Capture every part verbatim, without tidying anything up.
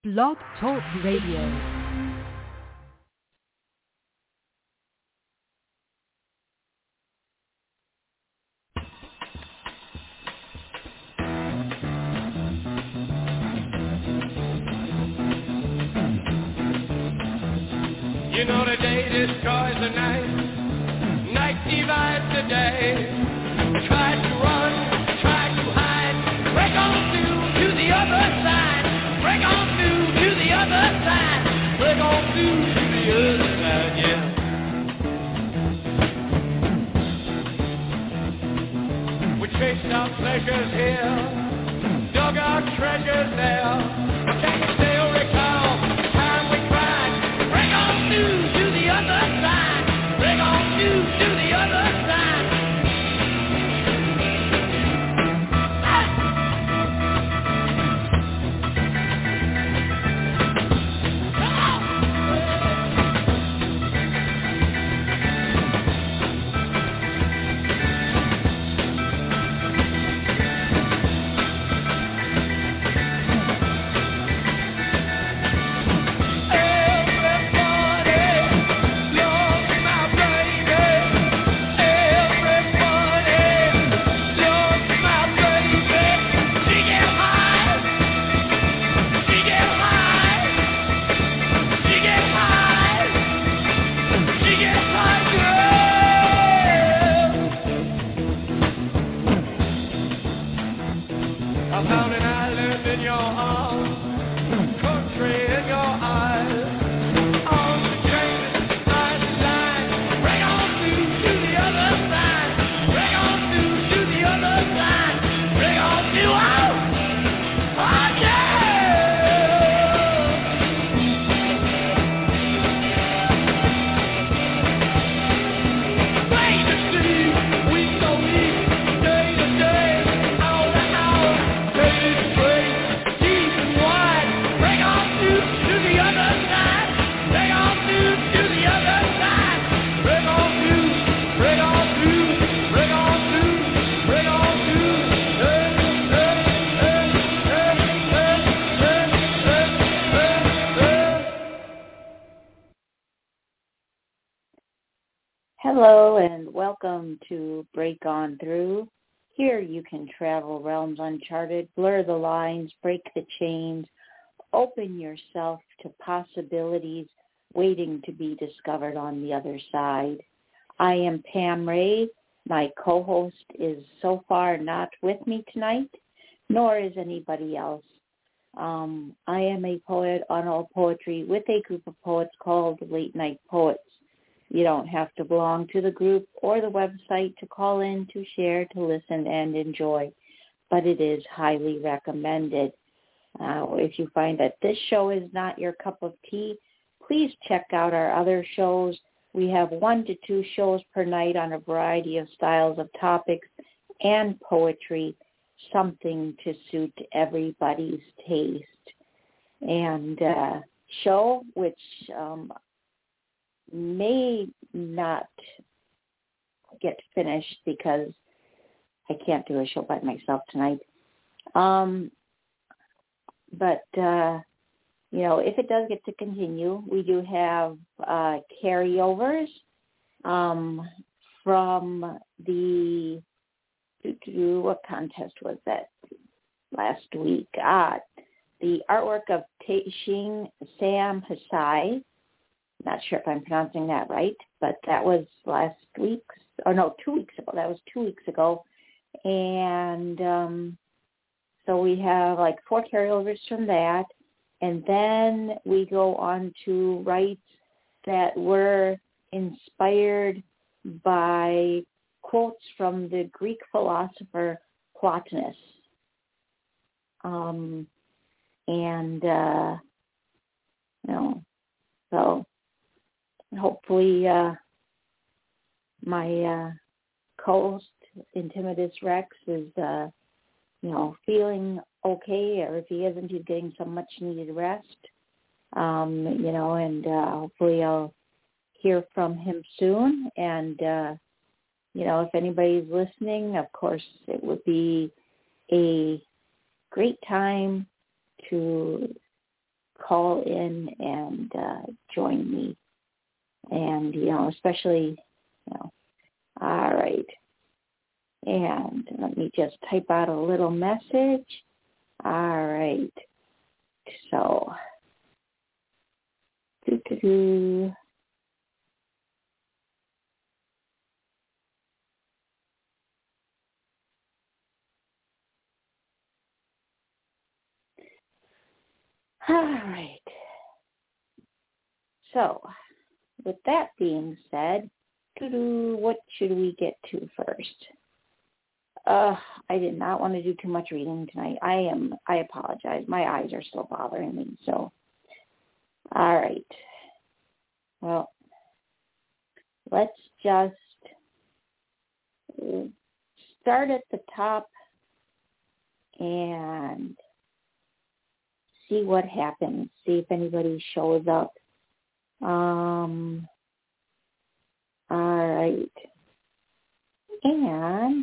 Blog Talk Radio. You know the day destroys the night, night divides the day. Try to run, try to hide, break on through to the other side, break on through to the other side, break on through to the other side, yeah. We chased our pleasures here, dug our treasures there, can you still recall the time we cried, break on through to the other side, break on through to the other side. Hello and welcome to Break On Through. Here you can travel realms uncharted, blur the lines, break the chains, open yourself to possibilities waiting to be discovered on the other side. I am Pam Ray. My co-host is so far not with me tonight, nor is anybody else. Um, I am a poet on All Poetry with a group of poets called Late Night Poets. You don't have to belong to the group or the website to call in, to share, to listen, and enjoy, but it is highly recommended. Uh, if you find that this show is not your cup of tea, please check out our other shows. We have one to two shows per night on a variety of styles of topics and poetry, something to suit everybody's taste. And uh, show, which um, may not get finished because I can't do a show by myself tonight. Um, but, uh, you know, if it does get to continue, we do have uh, carryovers um, from the, what contest was that last week? Ah, the artwork of Taishing Sam Hasai. Not sure if I'm pronouncing that right, but that was last week's, or no, two weeks ago. That was two weeks ago. And um, so we have like four carryovers from that. And then we go on to rights that were inspired by quotes from the Greek philosopher Plotinus. Um, and, uh, you know, so hopefully uh, my uh, co-host, Intimitus Rex, is, uh, you know, feeling okay, or if he isn't, he's getting some much-needed rest, um, you know, and uh, hopefully I'll hear from him soon. And, uh, you know, if anybody's listening, of course, it would be a great time to call in and uh, join me. And, you know, especially, you know, all right. And let me just type out a little message. All right. So, doo-doo-doo. All right. So, with that being said, what should we get to first? Uh, I did not want to do too much reading tonight. I am, I apologize. My eyes are still bothering me. So, all right. Well, let's just start at the top and see what happens. See if anybody shows up. Um, all right. And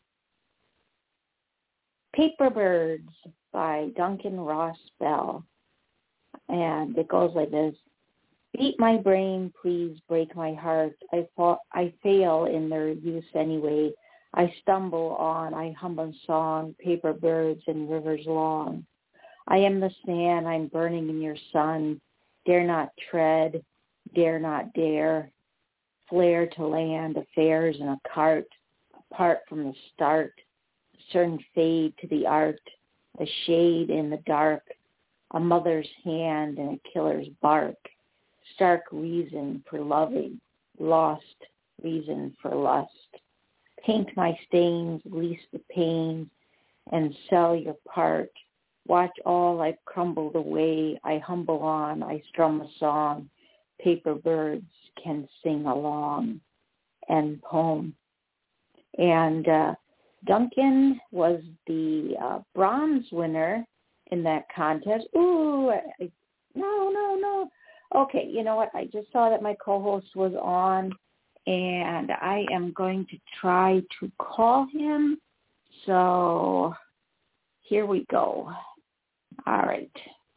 Paper Birds by Duncan Ross Bell. And it goes like this. Beat my brain, please break my heart. I fa- I fail in their use anyway. I stumble on, I hum a song, paper birds and rivers long. I am the sand, I'm burning in your sun. Dare not tread, dare not dare. Flare to land, affairs in a cart. Apart from the start, certain fade to the art. A shade in the dark, a mother's hand and a killer's bark. Stark reason for loving, lost reason for lust. Paint my stains, lease the pain, and sell your part. Watch all I've crumbled away. I humble on, I strum a song. Paper birds can sing along. End poem. And uh, Duncan was the uh, bronze winner in that contest. Ooh, I, no, no, no. Okay, you know what? I just saw that my co-host was on, and I am going to try to call him. So here we go. All right.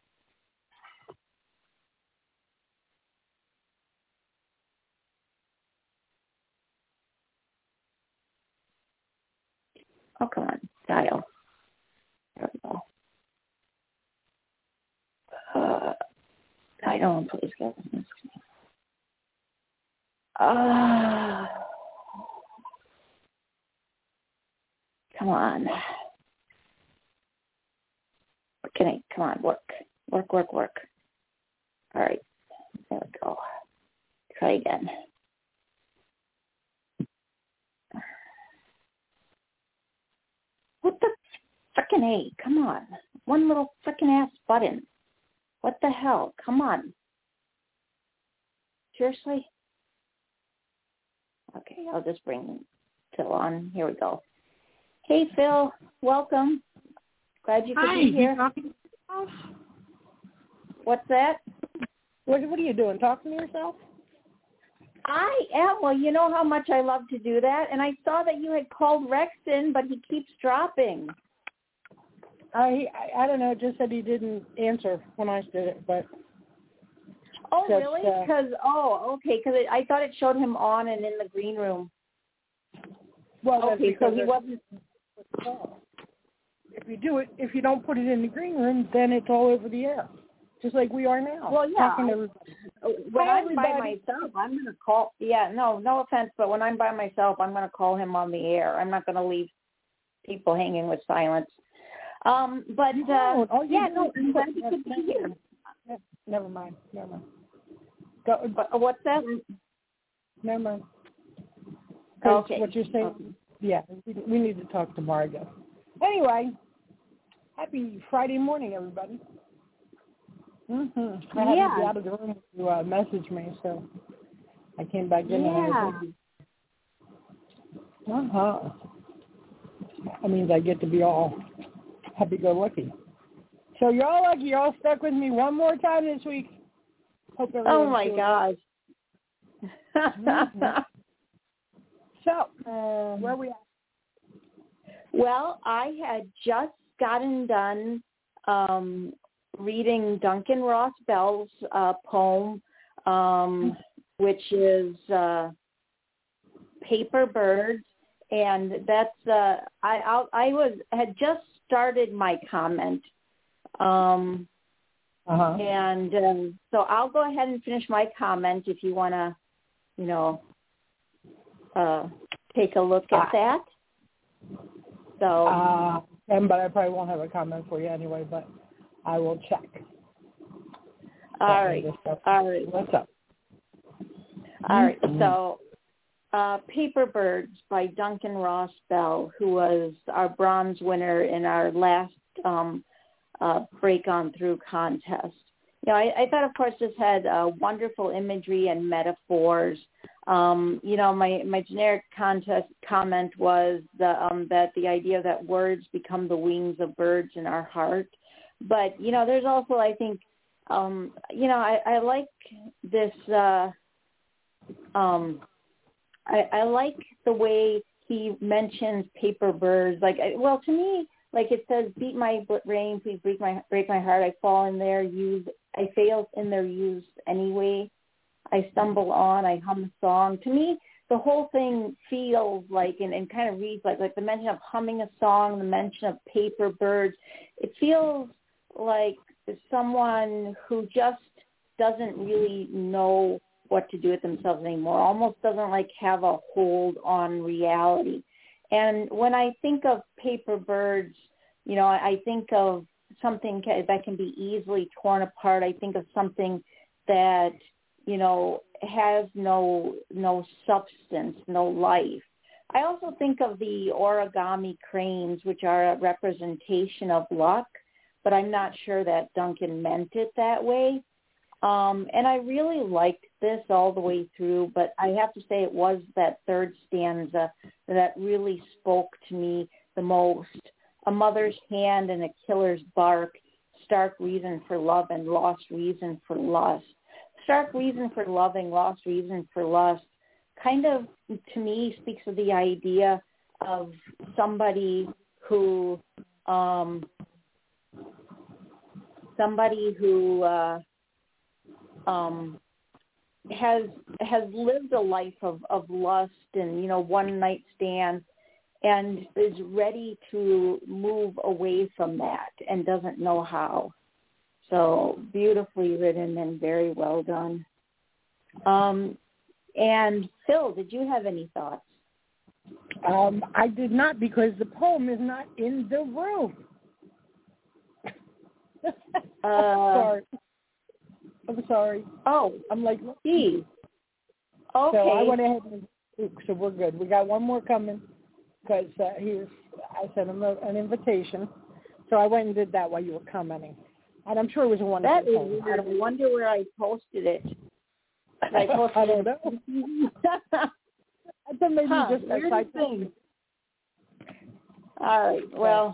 Oh, come on. Dial. There we go. Uh, I don't please get this. Uh, come on. What can I, come on, work. Work, work, work. All right. There we go. Try again. What the frickin' A? Come on. One little frickin' ass button. What the hell? Come on. Seriously? Okay, I'll just bring Phil on. Here we go. Hey, Phil. Welcome. Glad you could Hi, be here. you talking to yourself? What's that? What, what are you doing? Talking to yourself? I am. Well, you know how much I love to do that. And I saw that you had called Rex in, but he keeps dropping. I, I I don't know. It just said he didn't answer when I did it, but. Oh, just, really? uh, Because oh, okay. Because I thought it showed him on and in the green room. Well, that's okay, so because he wasn't. If you do it, if you don't put it in the green room, then it's all over the air, just like we are now. Well, yeah. Talking to I, when Hi, I'm by everybody. myself, I'm going to call. Yeah, no, no offense, but when I'm by myself, I'm going to call him on the air. I'm not going to leave people hanging with silence. Um, but uh, oh, yeah, no, I'm glad you could be here. Never mind. Never mind. Go, But, uh, what's that? never mind. 'Cause Okay. what you're saying, Okay. yeah, we, we need to talk tomorrow, I guess. Anyway, happy Friday morning, everybody. Mm-hmm. I had Yeah. to be out of the room to uh, message me, so I came back in Yeah. and I was like, uh-huh. That means I get to be all happy-go-lucky. So you're all lucky. You're all stuck with me one more time this week. Hope Oh, my feels gosh. mm-hmm. So, um, where are we at? Well, I had just gotten done um, reading Duncan Ross Bell's uh, poem, um, which is uh, Paper Birds, and that's uh, I I'll, I was had just started my comment, um, uh-huh. and um, so I'll go ahead and finish my comment if you want to, you know, uh, take a look at uh, that. So, uh, and but I probably won't have a comment for you anyway, but I will check. all right, all right. What's up? All right, so uh, Paper Birds by Duncan Ross Bell, who was our bronze winner in our last um, uh, Break On Through contest. You know, I, I thought, of course, this had uh, wonderful imagery and metaphors. Um, you know, my, my generic contest comment was the, um, that the idea that words become the wings of birds in our heart. But, you know, there's also, I think, um, you know, I, I like this, uh, um, I, I like the way he mentions paper birds. Like, I, well, to me, like it says, beat my brain, please break my, break my heart. I fall in there, use, I fail in their use anyway. I stumble on, I hum a song. To me, the whole thing feels like, and, and kind of reads like, like the mention of humming a song, the mention of paper birds. It feels like someone who just doesn't really know what to do with themselves anymore, almost doesn't like have a hold on reality. And when I think of paper birds, you know, I, I think of something that can be easily torn apart. I think of something that, you know, has no no substance, no life. I also think of the origami cranes, which are a representation of luck, but I'm not sure that Duncan meant it that way. Um, and I really liked this all the way through, but I have to say it was that third stanza that really spoke to me the most. A mother's hand and a killer's bark, stark reason for love and lost reason for lust. Stark reason for loving, lost reason for lust, kind of, to me, speaks of the idea of somebody who, um, somebody who uh, um, has has lived a life of, of lust and, you know, one night stand, and is ready to move away from that and doesn't know how. So beautifully written and very well done. Um, and Phil, did you have any thoughts? Um, I did not, because the poem is not in the room. Uh, I'm sorry. I'm sorry. Oh, I'm like, geez. So Okay. I went ahead and, so we're good. We got one more coming, because uh, he was, I sent him a, an invitation. So I went and did that while you were commenting. And I'm sure it was a wonderful That is poem. weird. I wonder where I posted it. I, posted I don't know. I thought maybe huh, just a weird side thing. All right. Well.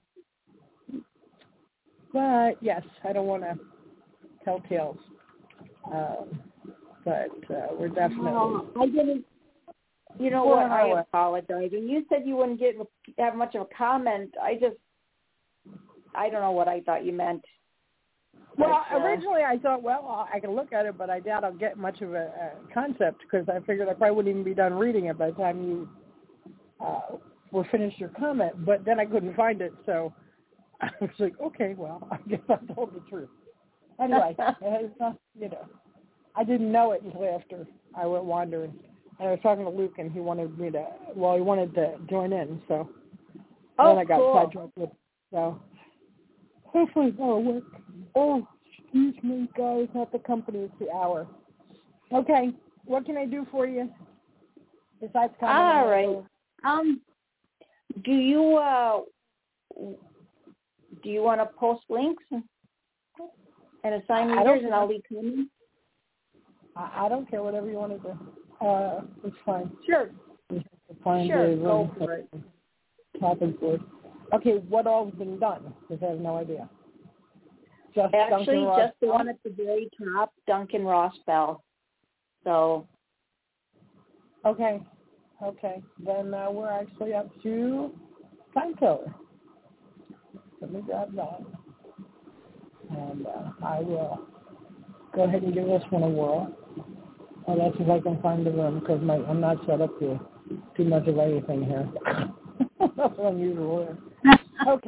But, yes, I don't want to tell tales. Um, but uh, we're definitely... No, I didn't. You know Well, what? I I- apologize. When you said you wouldn't get have much of a comment, I just, I don't know what I thought you meant. Well, but, uh, originally I thought, well, I can look at it, but I doubt I'll get much of a, a concept, because I figured I probably wouldn't even be done reading it by the time you uh, were finished your comment. But then I couldn't find it, so I was like, okay, well, I guess I told the truth. Anyway, it's not, you know, I didn't know it until after I went wandering. And I was talking to Luke, and he wanted me to, well, he wanted to join in, so oh, then I got cool. sidetracked with it. So hopefully that'll work. Oh, excuse me, guys, not the company, it's the hour. Okay, what can I do for you besides comment? All right. Um, do you uh, do you want to post links and assign I don't readers, and I'll leave comments? I, I don't care, whatever you want to do. Uh, it's fine. Sure. Find Sure, a go room for it. topic board. Okay, what all has been done? Because I have no idea. Just Actually, Duncan just the Ross. one at the very top, Duncan Ross Bell. So. Okay, okay. Then uh, we're actually up to Time Killer. Let me grab that. And uh, I will go ahead and give this one a whirl. Oh, that's if I can find the room, because I'm not set up to too much of anything here. That's unusual here. Okay.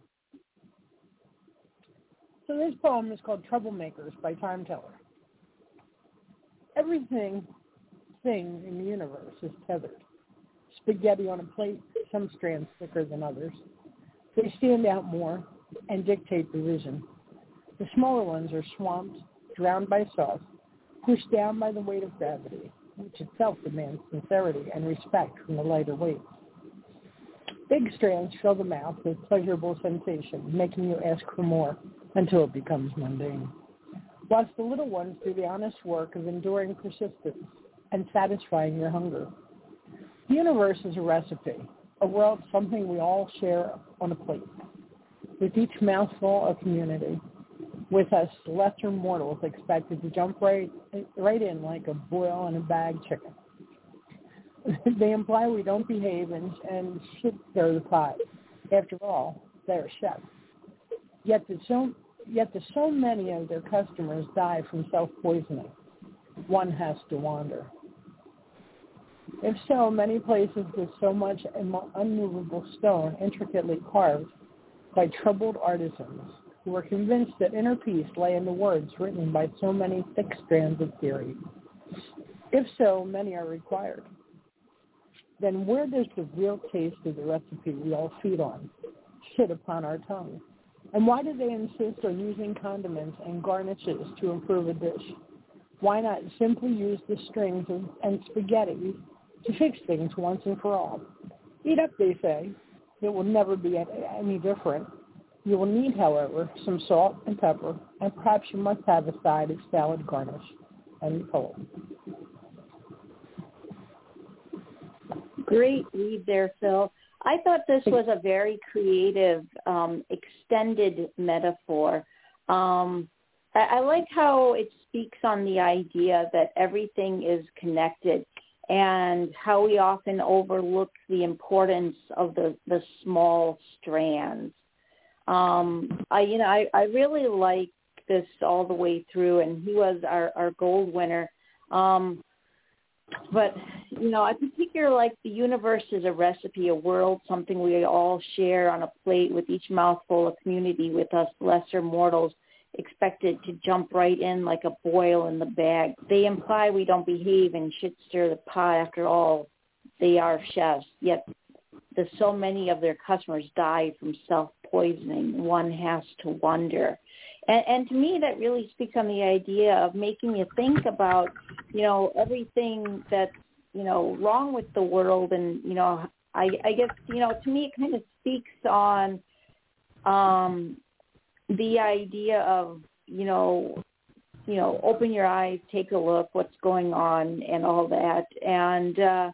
So this poem is called Troublemakers by Time Teller. Everything thing in the universe is tethered. Spaghetti on a plate, some strands thicker than others. They stand out more and dictate the vision. The smaller ones are swamped, drowned by sauce, pushed down by the weight of gravity, which itself demands sincerity and respect from the lighter weight. Big strands fill the mouth with pleasurable sensation, making you ask for more until it becomes mundane. Whilst the little ones do the honest work of enduring persistence and satisfying your hunger. The universe is a recipe, a world, something we all share on a plate. With each mouthful, a community. With us lesser mortals expected to jump right, right in like a boil in a bag chicken. They imply we don't behave and, and should stir the pot. After all, they're chefs. Yet the so yet the so many of their customers die from self-poisoning. One has to wander. If so, many places with so much unmovable stone intricately carved by troubled artisans who were convinced that inner peace lay in the words written by so many thick strands of theory. If so, many are required. Then where does the real taste of the recipe we all feed on sit upon our tongue? And why do they insist on using condiments and garnishes to improve a dish? Why not simply use the strings of, and spaghetti to fix things once and for all? Eat up, they say. It will never be any different. You will need, however, some salt and pepper, and perhaps you must have a side of salad garnish. End poem. Great read there, Phil. I thought this was a very creative, um, extended metaphor. Um, I, I like how it speaks on the idea that everything is connected and how we often overlook the importance of the, the small strands. Um, I, you know, I, I really like this all the way through, and he was our, our gold winner. Um, But, you know, I particularly like the universe is a recipe, a world, something we all share on a plate with each mouthful, a community with us lesser mortals expected to jump right in like a boil in the bag. They imply we don't behave and shit stir the pot. After all, they are chefs, yet the so many of their customers die from self-poisoning. One has to wonder. And, and to me, that really speaks on the idea of making you think about, you know, everything that's, you know, wrong with the world. And, you know, I, I guess, you know, to me, it kind of speaks on um, the idea of, you know, you know, open your eyes, take a look, what's going on and all that. And, uh,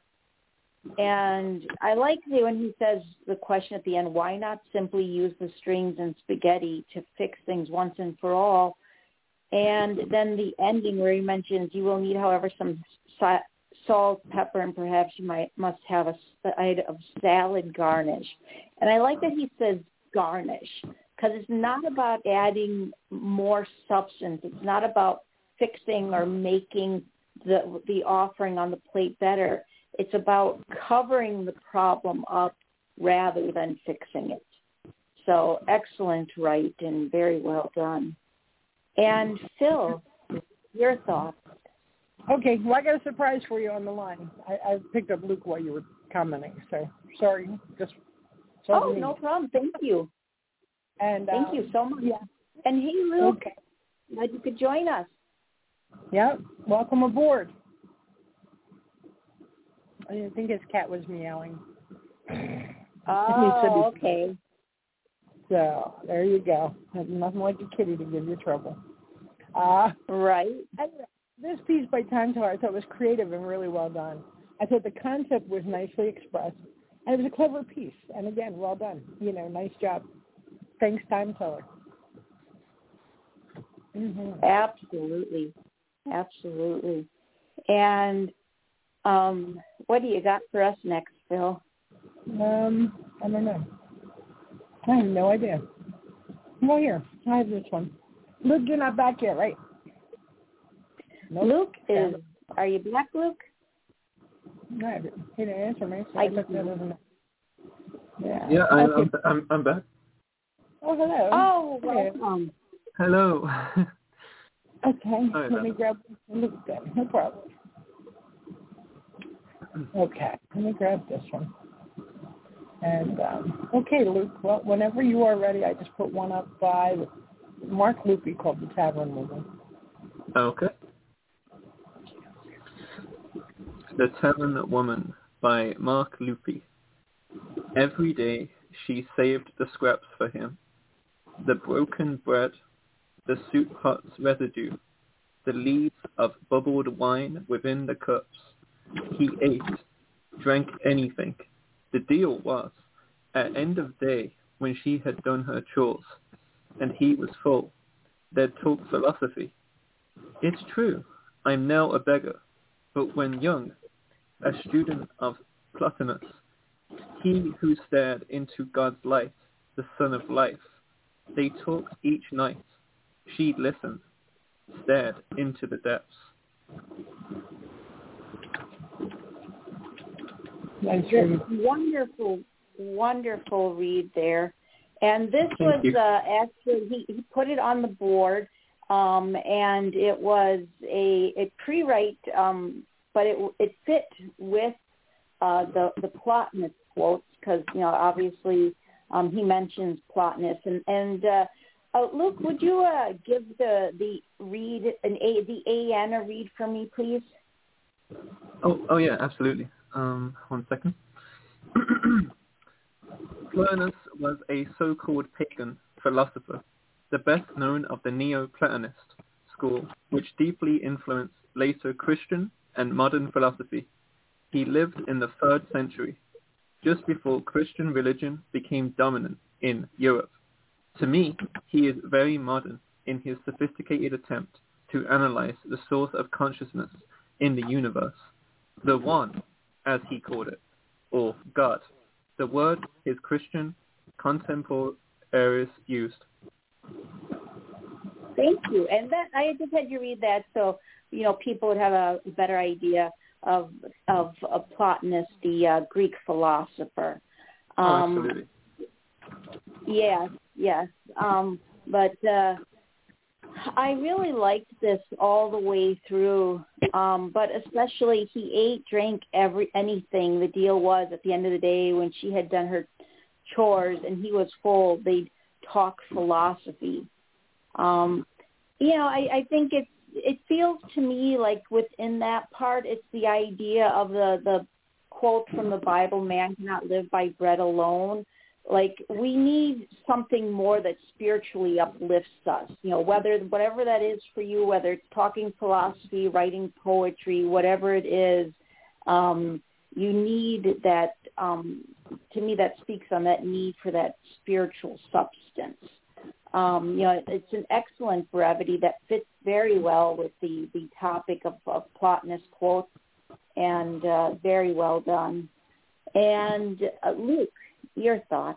And I like the, when he says the question at the end, why not simply use the strings and spaghetti to fix things once and for all? And then the ending where he mentions you will need, however, some sa- salt, pepper, and perhaps you might must have a side of salad garnish. And I like that he says garnish because it's not about adding more substance. It's not about fixing or making the the offering on the plate better. It's about covering the problem up rather than fixing it. So excellent, right, and very well done. And Phil, your thoughts? Okay, well, I got a surprise for you on the line. I, I picked up Luke while you were commenting, so sorry. Just Oh, no problem. Thank you. And Thank uh, you so much. Yeah. And hey, Luke, okay. glad you could join us. Yeah, welcome aboard. I didn't think his cat was meowing. Oh, okay. So there you go. Nothing like a kitty to give you trouble. Uh, right. This piece by Time Teller I thought was creative and really well done. I thought the concept was nicely expressed, and it was a clever piece. And again, well done. You know, nice job. Thanks, Time Teller. Mm-hmm. Absolutely. Absolutely. And Um, what do you got for us next, Phil? Um, I don't know. I have no idea. Well, here, I have this one. Luke, you're not back yet, right? Nope. Luke is. Are you back, Luke? No, he didn't answer me. So I I looked at him. Yeah. Yeah, I, okay. I'm, I'm I'm back. Oh, hello. Oh, welcome. Hello. Okay. Sorry Let me about grab Luke then. No problem. Okay. Let me grab this one. And um, okay, Luke. Well, whenever you are ready, I just put one up by Mark Lupi called The Tavern Woman. Okay. The Tavern Woman by Mark Lupi. Every day she saved the scraps for him, the broken bread, the soup pot's residue, the leaves of bubbled wine within the cups. He ate, drank anything. The deal was, at end of day, when she had done her chores, and he was full, they'd talk philosophy. It's true, I'm now a beggar, but when young, a student of Plotinus, he who stared into God's light, the sun of life, they talked each night. She listened, stared into the depths. Nice read. Wonderful, wonderful read there. And this Thank was uh, actually, he, he put it on the board, um, and it was a, a pre-write, um, but it it fit with uh, the, the Plotinus quotes because, you know, obviously um, he mentions Plotinus. And, and uh, uh, Luke, would you uh, give the, the read, an a, the A N a read for me, please? Oh, oh yeah, absolutely. Um, one second. Plotinus was a so-called pagan philosopher, the best known of the Neo-Platonist school, which deeply influenced later Christian and modern philosophy. He lived in the third century, just before Christian religion became dominant in Europe. To me, he is very modern in his sophisticated attempt to analyze the source of consciousness in the universe, the one, as he called it, or God, the word his Christian contemporaries used. Thank you. And that I just had you read that so, you know, people would have a better idea of of, of Plotinus, the uh, Greek philosopher. Um, oh, absolutely. Yes, yes. Um, but uh, I really liked this all the way through, um, but especially he ate, drank every anything. The deal was at the end of the day when she had done her chores and he was full, they'd talk philosophy. Um, you know, I, I think it's, it feels to me like within that part, it's the idea of the, the quote from the Bible, man cannot live by bread alone. Like we need something more that spiritually uplifts us, you know, whether, whatever that is for you, whether it's talking philosophy, writing poetry, whatever it is, um, you need that, um, to me that speaks on that need for that spiritual substance. Um, you know, it's an excellent brevity that fits very well with the, the topic of, of Plotinus quotes and uh, very well done. And uh, Luke, your thoughts?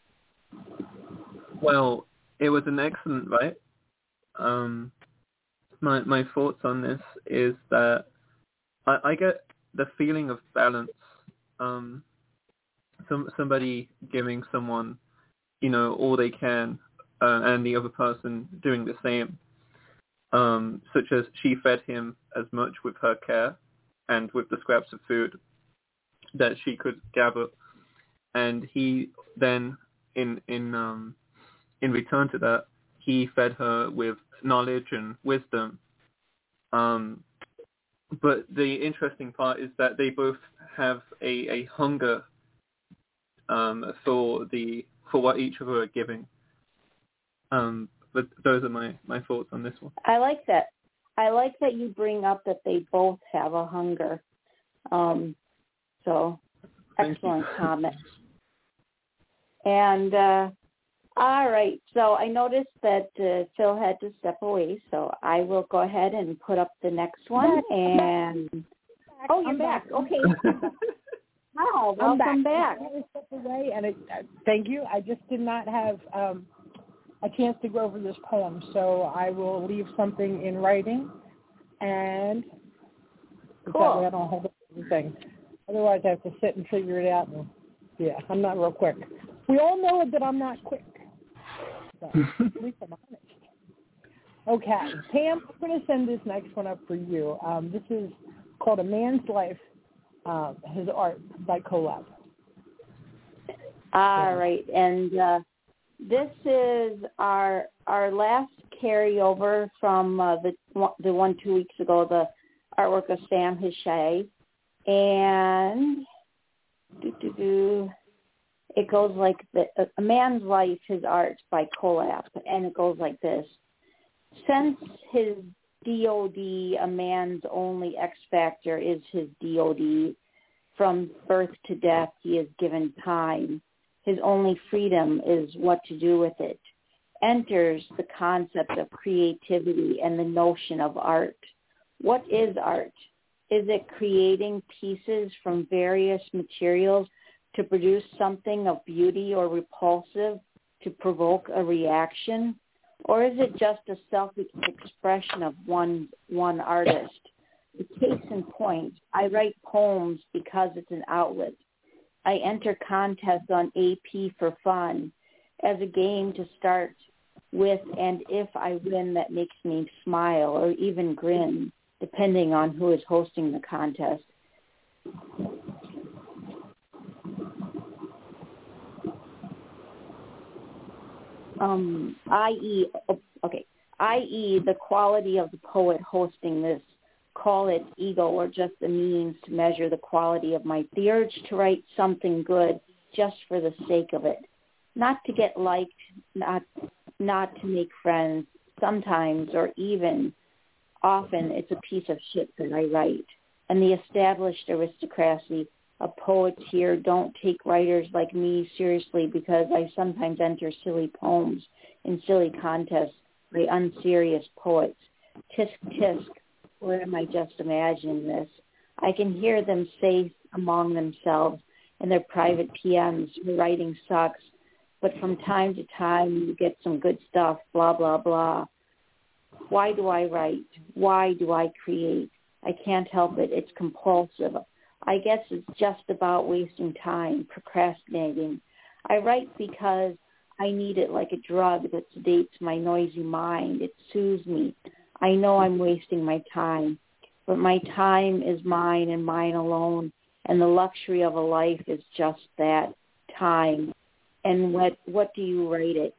Well, it was an excellent write. Um, my my thoughts on this is that I, I get the feeling of balance. Um, some somebody giving someone, you know, all they can, uh, and the other person doing the same. Um, such as she fed him as much with her care and with the scraps of food that she could gather. And he then, in in um, in return to that, he fed her with knowledge and wisdom. Um, but the interesting part is that they both have a, a hunger um, for the for what each of her are giving. Um, but those are my, my thoughts on this one. I like that. I like that you bring up that they both have a hunger. Um, so, Thank excellent you. comment. And, uh, all right, so I noticed that uh, Phil had to step away, so I will go ahead and put up the next one. And oh, you're I'm back. back. Okay. Wow, I'm welcome back. back. I had to step away, and it, uh, thank you. I just did not have um, a chance to go over this poem. So I will leave something in writing, and cool. That way I don't hold up everything. Otherwise, I have to sit and figure it out. And, yeah, I'm not real quick. We all know that I'm not quick. So at least I'm honest. Okay, Pam, I'm going to send this next one up for you. Um, this is called A Man's Life, uh, His Art by Collab. All right, and uh, this is our our last carryover from uh, the the one two weeks ago, the artwork of Sam Hichet, and doo, doo, doo, it goes like the, A Man's Life, His Art by Collab, and it goes like this. Since his D O D, a man's only X factor is his D O D. From birth to death, he is given time. His only freedom is what to do with it. Enters the concept of creativity and the notion of art. What is art? Is it creating pieces from various materials to produce something of beauty or repulsive to provoke a reaction? Or is it just a self-expression of one one artist? The case in point, I write poems because it's an outlet. I enter contests on A P for fun, as a game to start with, and if I win, that makes me smile or even grin, depending on who is hosting the contest. Um, that is, okay, that is the quality of the poet hosting this. Call it ego or just a means to measure the quality of my the urge to write something good just for the sake of it, not to get liked, not not to make friends. Sometimes, or even often, it's a piece of shit that I write. And the established aristocracy of poets here don't take writers like me seriously because I sometimes enter silly poems in silly contests by unserious poets. Tisk, tisk. Where am I just imagining this? I can hear them say among themselves in their private P Ms, writing sucks, but from time to time you get some good stuff, blah, blah, blah. Why do I write? Why do I create? I can't help it. It's compulsive. I guess it's just about wasting time, procrastinating. I write because I need it like a drug that sedates my noisy mind. It soothes me. I know I'm wasting my time, but my time is mine and mine alone, and the luxury of a life is just that, time. And what what do you rate it?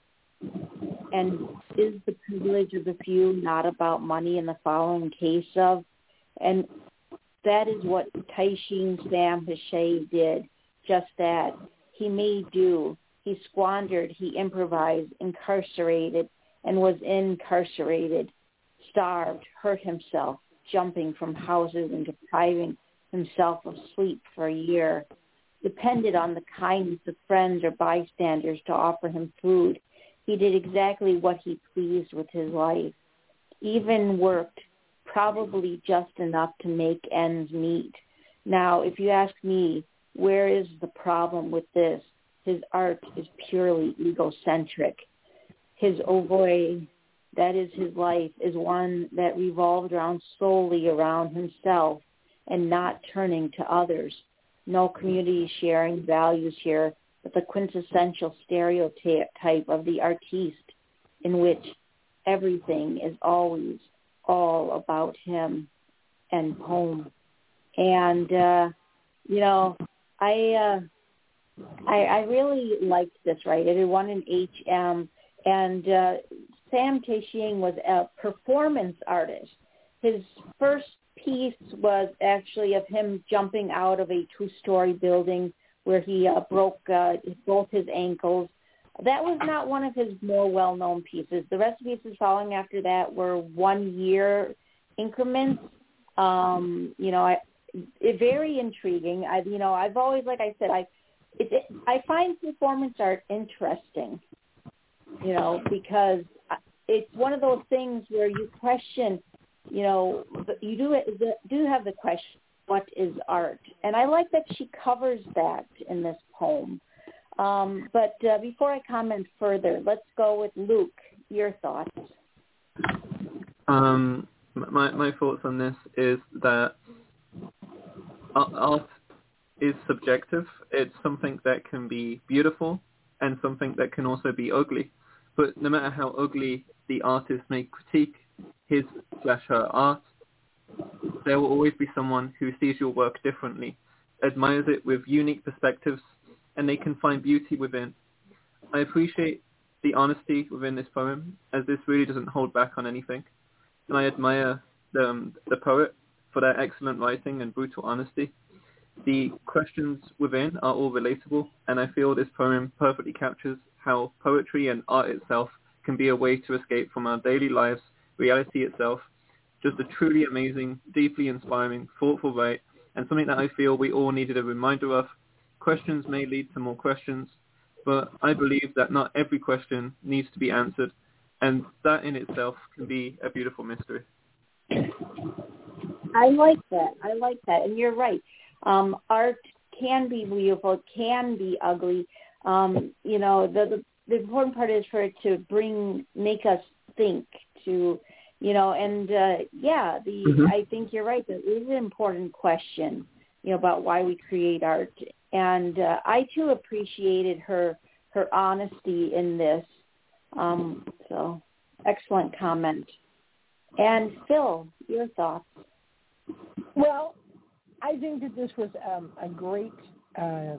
And is the privilege of the few not about money in the following case of? And that is what Taisheen Sam Hichet did, just that. He made do. He squandered. He improvised, incarcerated, and was incarcerated. Starved, hurt himself, jumping from houses and depriving himself of sleep for a year, depended on the kindness of friends or bystanders to offer him food. He did exactly what he pleased with his life, even worked probably just enough to make ends meet. Now, if you ask me, where is the problem with this? His art is purely egocentric. His oeuvre, that is his life, is one that revolved around solely around himself and not turning to others. No community sharing values here, but the quintessential stereotype of the artiste in which everything is always all about him and home. And, uh, you know, I, uh, I I really liked this, right? It won an H M, and uh, Sam Taisheen was a performance artist. His first piece was actually of him jumping out of a two-story building where he uh, broke uh, both his ankles. That was not one of his more well-known pieces. The rest of the pieces following after that were one-year increments. Um, you know, I, it, very intriguing. I, you know, I've always, like I said, I it, it, I find performance art interesting. You know, because it's one of those things where you question. You know, you do do have the question, what is art? And I like that she covers that in this poem. Um, but uh, before I comment further, let's go with Luke. Your thoughts? Um, my my thoughts on this is that art is subjective. It's something that can be beautiful and something that can also be ugly. But no matter how ugly the artist may critique his slash her art, there will always be someone who sees your work differently, admires it with unique perspectives, and they can find beauty within. I appreciate the honesty within this poem, as this really doesn't hold back on anything. And I admire the, um, the poet for their excellent writing and brutal honesty. The questions within are all relatable, and I feel this poem perfectly captures how poetry and art itself can be a way to escape from our daily lives, reality itself. Just a truly amazing, deeply inspiring, thoughtful write, and something that I feel we all needed a reminder of. Questions may lead to more questions, but I believe that not every question needs to be answered, and that in itself can be a beautiful mystery. I like that. I like that. And you're right. Um, art can be beautiful, it can be ugly. Um, you know, the, the the important part is for it to bring, make us think, to, you know, and uh, yeah, the mm-hmm. I think you're right. That is an important question, you know, about why we create art. And uh, I too appreciated her her honesty in this. Um, so, excellent comment. And Phil, your thoughts? Well, I think that this was um, a great uh,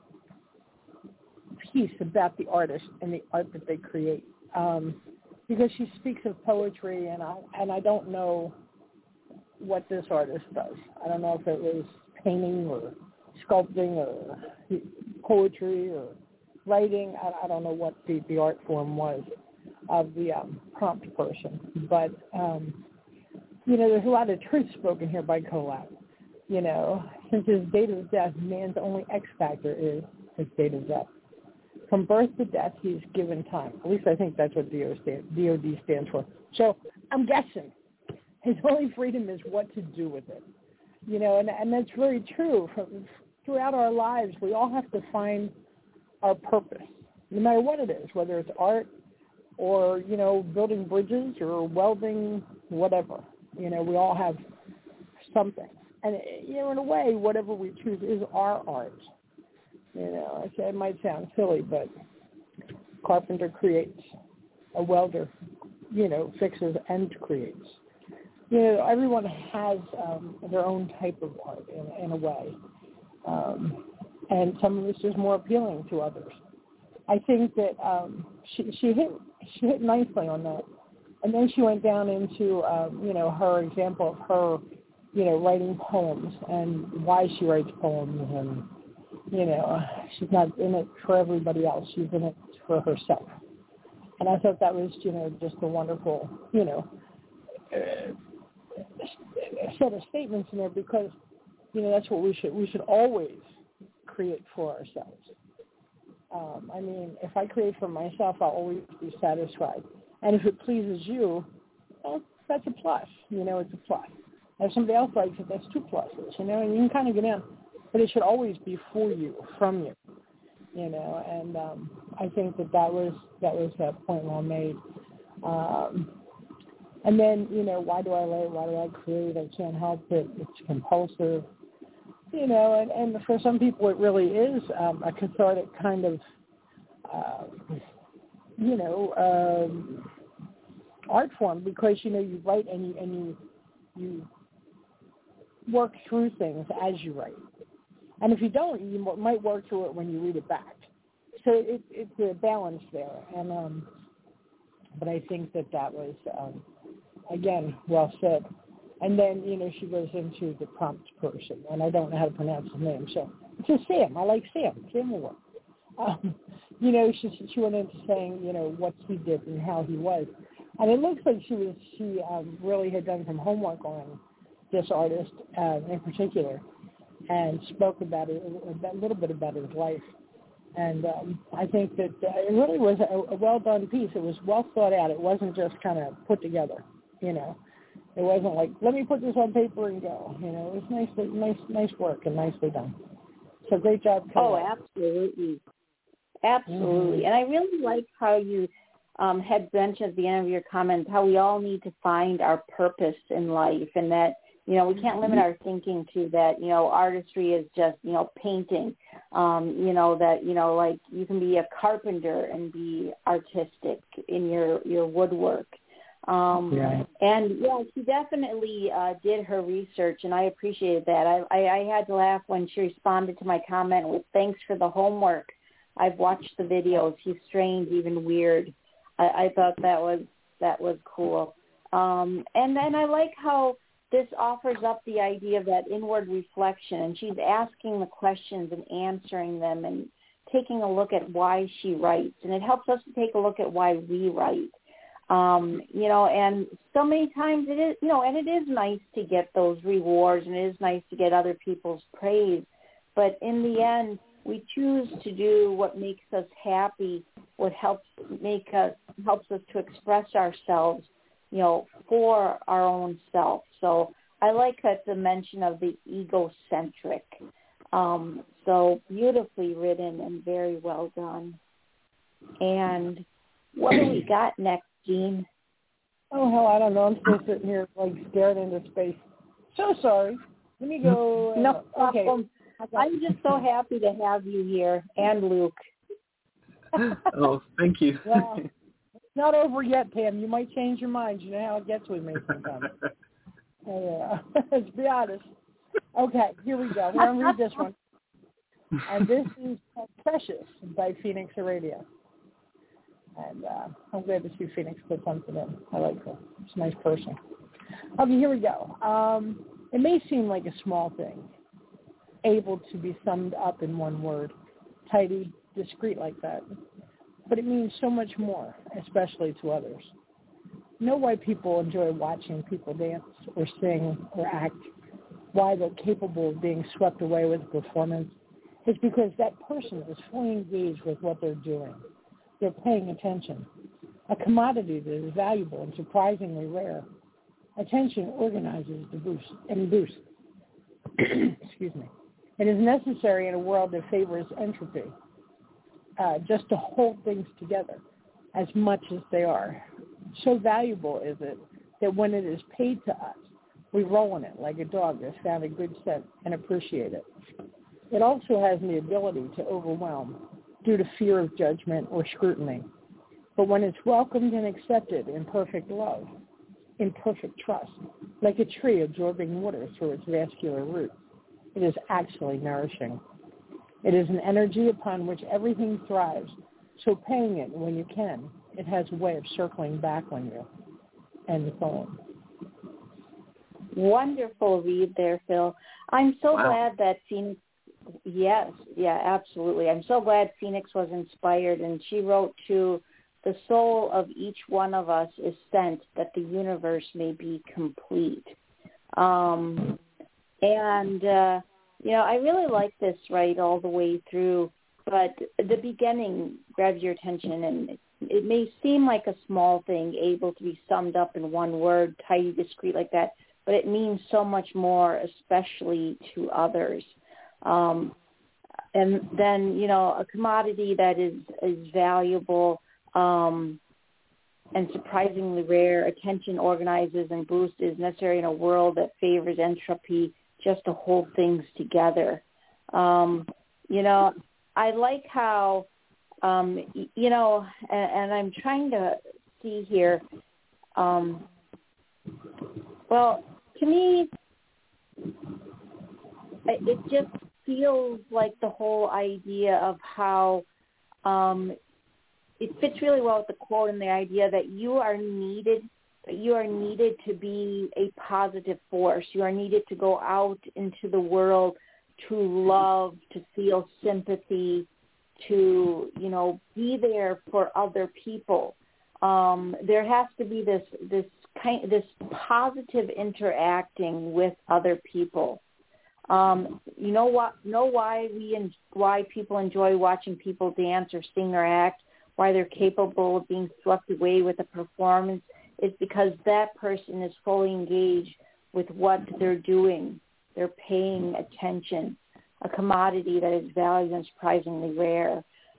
piece about the artist and the art that they create, um, because she speaks of poetry, and I and I don't know what this artist does. I don't know if it was painting or sculpting or poetry or writing. I, I don't know what the, the art form was of the um, prompt person, but um, you know, there's a lot of truth spoken here by Collab. You know, since his date of death, man's only X factor is his date of death. From birth to death, he's given time. At least I think that's what D O D stands for. So I'm guessing his only freedom is what to do with it. You know, and, and that's very true. From, throughout our lives, we all have to find our purpose, no matter what it is, whether it's art or, you know, building bridges or welding, whatever. You know, we all have something. And, you know, in a way, whatever we choose is our art. You know, I say it might sound silly, but carpenter creates, a welder, you know, fixes and creates. You know, everyone has um, their own type of art in, in a way. Um, and some of it's just more appealing to others. I think that um, she, she hit she hit nicely on that. And then she went down into, um, you know, her example of her, you know, writing poems and why she writes poems. And, you know, she's not in it for everybody else. She's in it for herself. And I thought that was, you know, just a wonderful, you know, uh, set of statements in there because, you know, that's what we should, we should always create for ourselves. Um, I mean, if I create for myself, I'll always be satisfied. And if it pleases you, well, that's a plus. You know, it's a plus. If somebody else likes it, that's two pluses, you know, and you can kind of get in. But it should always be for you, from you, you know. And um, I think that that was, that was a point well made. Um, and then, you know, why do I write? Why do I create? I can't help it. It's compulsive. You know, and, and for some people it really is um, a cathartic kind of, uh, you know, um, art form because, you know, you write and you, and you, you work through things as you write. And if you don't, you might work through it when you read it back. So it, it's a balance there. And um, but I think that that was, um, again, well said. And then, you know, she goes into the prompt person, and I don't know how to pronounce his name, so it's just Sam. I like Sam. Sam will work. Um, you know, she she went into saying, you know, what he did and how he was, and it looks like she was she um, really had done some homework on this artist uh, in particular, and spoke about it a little bit about his life. And um, I think that uh, it really was a, a well done piece. It was well thought out. It wasn't just kind of put together, you know. It wasn't like, let me put this on paper and go. You know, it was nicely, nice, nice work and nicely done. So great job, Kelly. Oh, absolutely. Absolutely. Mm-hmm. And I really like how you um, had mentioned at the end of your comments how we all need to find our purpose in life, and that, you know, we can't limit our thinking to that, you know, artistry is just, you know, painting, um, you know, that, you know, like you can be a carpenter and be artistic in your, your woodwork. Um, yeah. And, yeah, she definitely uh, did her research, and I appreciated that. I, I, I had to laugh when she responded to my comment with thanks for the homework. I've watched the videos. He's strange, even weird. I, I thought that was that was cool. Um, and then I like how this offers up the idea of that inward reflection, and she's asking the questions and answering them and taking a look at why she writes. And it helps us to take a look at why we write. Um, you know, and so many times it is, you know, and it is nice to get those rewards, and it is nice to get other people's praise. But in the end, we choose to do what makes us happy, what helps make us helps us to express ourselves, you know, for our own self. So I like that dimension of the egocentric. Um, so beautifully written and very well done. And what do we got next, Jean? Oh, hell, I don't know. I'm still sitting here, like, staring into space. So sorry. Let me go. Uh, No okay. problem. I'm just so happy to have you here, and Luke. Oh, thank you. Well, it's not over yet, Pam. You might change your mind. You know how it gets with me sometimes. Yeah. Let's be honest. Okay, here we go. We're going to read this one. And this is called Precious by Phoenix Radio. And uh, I'm glad to see Phoenix put something in. I like her. She's a nice person. Okay, here we go. Um, it may seem like a small thing, able to be summed up in one word, tidy, discreet like that. But it means so much more, especially to others. Know why people enjoy watching people dance or sing or act, why they're capable of being swept away with a performance. It's because that person is fully engaged with what they're doing. They're paying attention. A commodity that is valuable and surprisingly rare. Attention organizes the boost and boosts. Excuse me. It is necessary in a world that favors entropy, uh, just to hold things together as much as they are. So valuable is it that when it is paid to us, we roll in it like a dog that's found a good scent and appreciate it. It also has the ability to overwhelm due to fear of judgment or scrutiny. But when it's welcomed and accepted in perfect love, in perfect trust, like a tree absorbing water through its vascular roots, it is actually nourishing. It is an energy upon which everything thrives, so paying it when you can, it has a way of circling back on you. End the poem. Wonderful read there, Phil. I'm so Wow. glad that Phoenix, yes, yeah, absolutely. I'm so glad Phoenix was inspired, and she wrote to the soul of each one of us is sent that the universe may be complete. Um, and, uh, you know, I really like this right all the way through, but the beginning grabs your attention, and it, it may seem like a small thing, able to be summed up in one word, tidy, discreet like that, but it means so much more, especially to others. Um, and then, you know, a commodity that is, is valuable um, and surprisingly rare, attention organizes and boosts is necessary in a world that favors entropy just to hold things together. Um, you know, I like how, um, you know, and, and I'm trying to see here, um, well, to me, it just feels like the whole idea of how um, it fits really well with the quote and the idea that you are needed, you are needed to be a positive force. You are needed to go out into the world to love, to feel sympathy, to, you know, be there for other people. Um, there has to be this this kind this positive interacting with other people. Um, you know what? Know why we en- why people enjoy watching people dance or sing or act, why they're capable of being swept away with a performance, is because that person is fully engaged with what they're doing. They're paying attention, a commodity that is valued and surprisingly rare.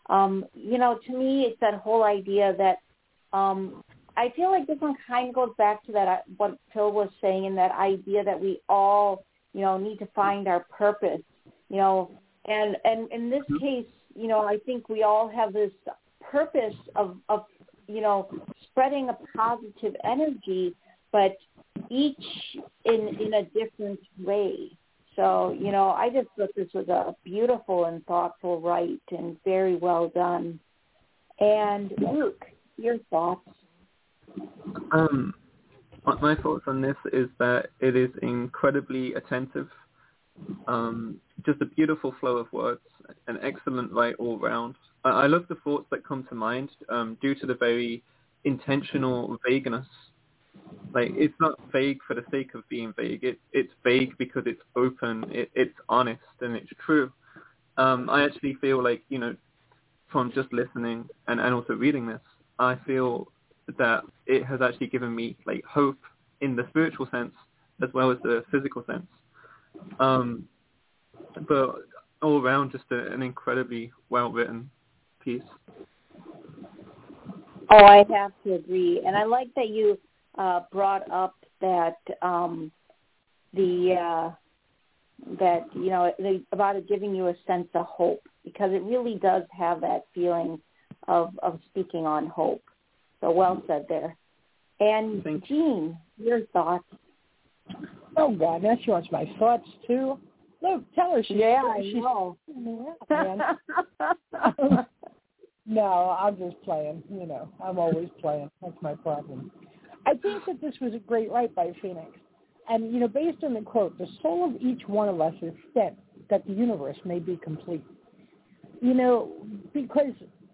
Um, you know, to me, it's that whole idea that um, I feel like this one kind of goes back to that uh, what Phil was saying, and that idea that we all, you know, need to find our purpose. You know, and and in this case, you know, I think we all have this purpose of, of you know, spreading a positive energy, but each in in a different way. So, you know, I just thought this was a beautiful and thoughtful rite and very well done. And Luke, your thoughts? Um, my thoughts on this is that it is incredibly attentive. Um, just a beautiful flow of words, an excellent rite all round. I, I love the thoughts that come to mind um, due to the very intentional vagueness. Like, it's not vague for the sake of being vague. It, it's vague because it's open, it, it's honest, and it's true. Um, I actually feel like, you know, from just listening and, and also reading this, I feel that it has actually given me, like, hope in the spiritual sense as well as the physical sense. Um, but all around, just a, an incredibly well-written piece. Oh, I have to agree. And I like that you uh, brought up that um, the uh, that you know the, about it giving you a sense of hope, because it really does have that feeling of of speaking on hope. So well said there. And Jean, your thoughts? Oh God, now she wants my thoughts too. Look, tell her she's yeah, she's, I know. Yeah, man. No, I'm just playing. You know, I'm always playing. That's my problem. I think that this was a great write by Phoenix. And, you know, based on the quote, the soul of each one of us is sent that the universe may be complete. You know, because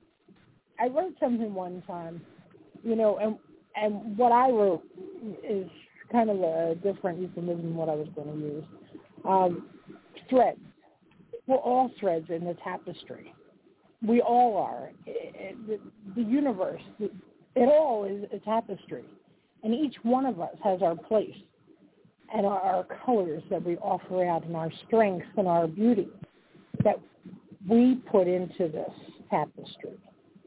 I wrote something one time, you know, and and what I wrote is kind of a different euphemism than what I was going to use. Um, threads. We're all threads in the tapestry. We all are. It, it, the, the universe, it, it all is a tapestry. And each one of us has our place and our, our colors that we offer out and our strengths and our beauty that we put into this tapestry.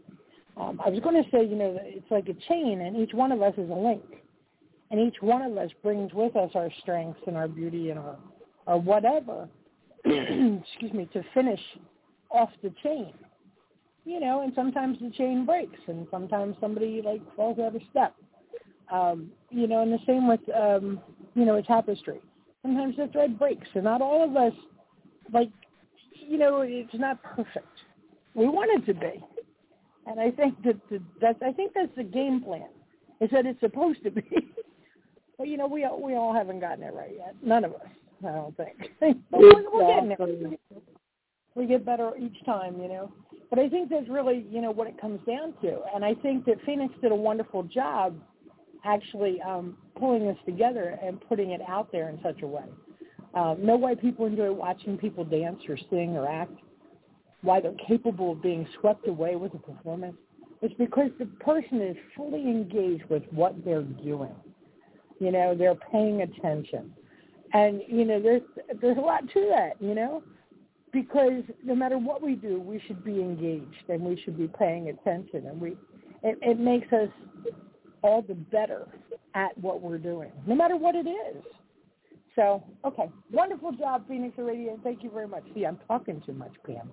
Um, I was going to say, you know, it's like a chain, and each one of us is a link. And each one of us brings with us our strengths and our beauty and our, our whatever, excuse me, to finish off the chain. You know, and sometimes the chain breaks, and sometimes somebody, like, falls out of step. Um, you know, and the same with, um, you know, a tapestry. Sometimes the thread breaks, and not all of us, like, you know, it's not perfect. We want it to be. And I think that the, that's, I think that's the game plan, is that it's supposed to be. But, you know, we we all haven't gotten it right yet. None of us, I don't think. But we're, we're getting it. We get better each time, you know. But I think that's really, you know, what it comes down to. And I think that Phoenix did a wonderful job actually um, pulling this together and putting it out there in such a way. Um, know why people enjoy watching people dance or sing or act, why they're capable of being swept away with a performance. It's because the person is fully engaged with what they're doing. You know, they're paying attention. And, you know, there's there's a lot to that, you know. Because no matter what we do, we should be engaged and we should be paying attention, and we it, it makes us all the better at what we're doing, no matter what it is. So, okay, wonderful job, Phoenix Radio. Thank you very much. See, I'm talking too much, Pam.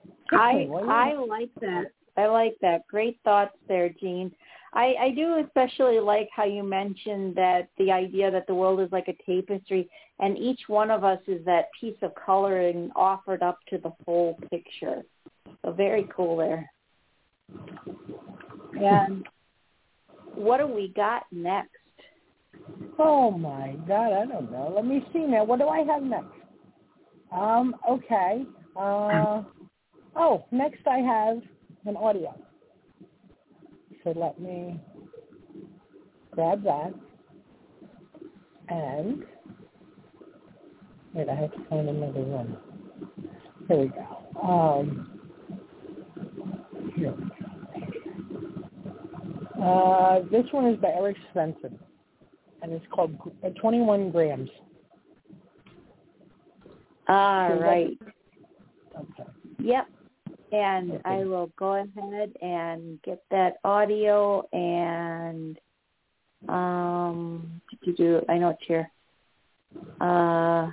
I I like that. I like that. Great thoughts there, Jean. I, I do especially like how you mentioned that the idea that the world is like a tapestry, and each one of us is that piece of coloring offered up to the whole picture. So very cool there. And what do we got next? Oh, my God, I don't know. Let me see now. What do I have next? Um, okay. Uh, oh, next I have an audio. So let me grab that. And, wait, I have to find another one. Here we go. Um, here we go. Uh, this one is by Eric Svensson, and it's called twenty-one grams. All right. Okay. Yep. And I will go ahead and get that audio and um do do I know it's here. Uh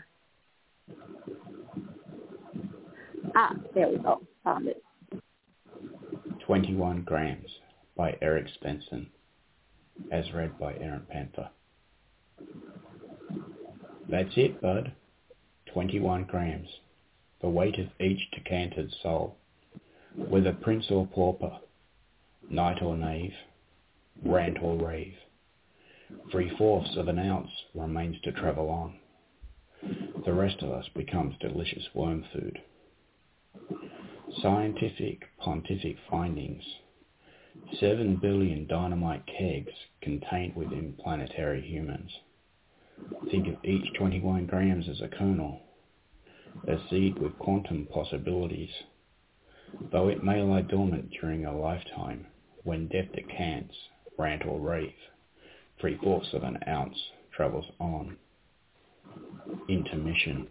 ah, there we go. Found it. twenty-one grams by Eric Spencer, as read by Aaron Panther. That's it, bud. twenty-one grams, the weight of each decanted soul. Whether prince or pauper, knight or knave, rant or rave, three-fourths of an ounce remains to travel on. The rest of us becomes delicious worm food. Scientific pontific findings. Seven billion dynamite kegs contained within planetary humans. Think of each twenty-one grams as a kernel, a seed with quantum possibilities. Though it may lie dormant during a lifetime, when death decants, rant or rave, three-fourths of an ounce travels on. Intermission.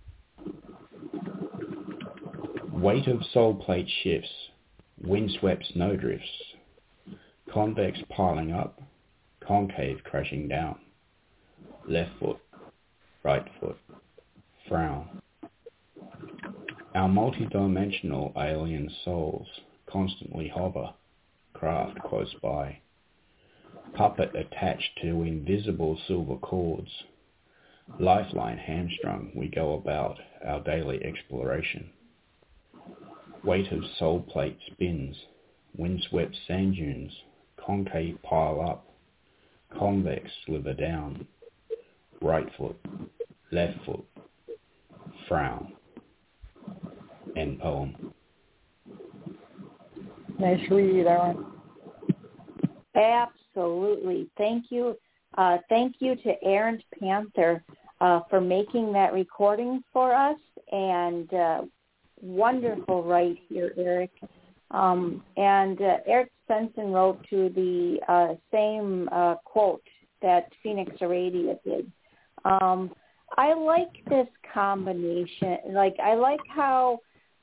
Weight of soul plate shifts, windswept snowdrifts, convex piling up, concave crashing down. Left foot, right foot, frown. Our multidimensional alien souls constantly hover, craft close by. Puppet attached to invisible silver cords. Lifeline hamstrung, we go about our daily exploration. Weight of soul plate spins, windswept sand dunes, concave pile up, convex sliver down. Right foot, left foot, frown. End poem. Nice read, Aaron. Absolutely. Thank you. Uh, thank you to Aaron Panther uh, for making that recording for us. And uh, wonderful right here, Eric. Um, and uh, Eric Spencer wrote to the uh, same uh, quote that Phoenix Aradia did. Um, I like this combination. Like, I like how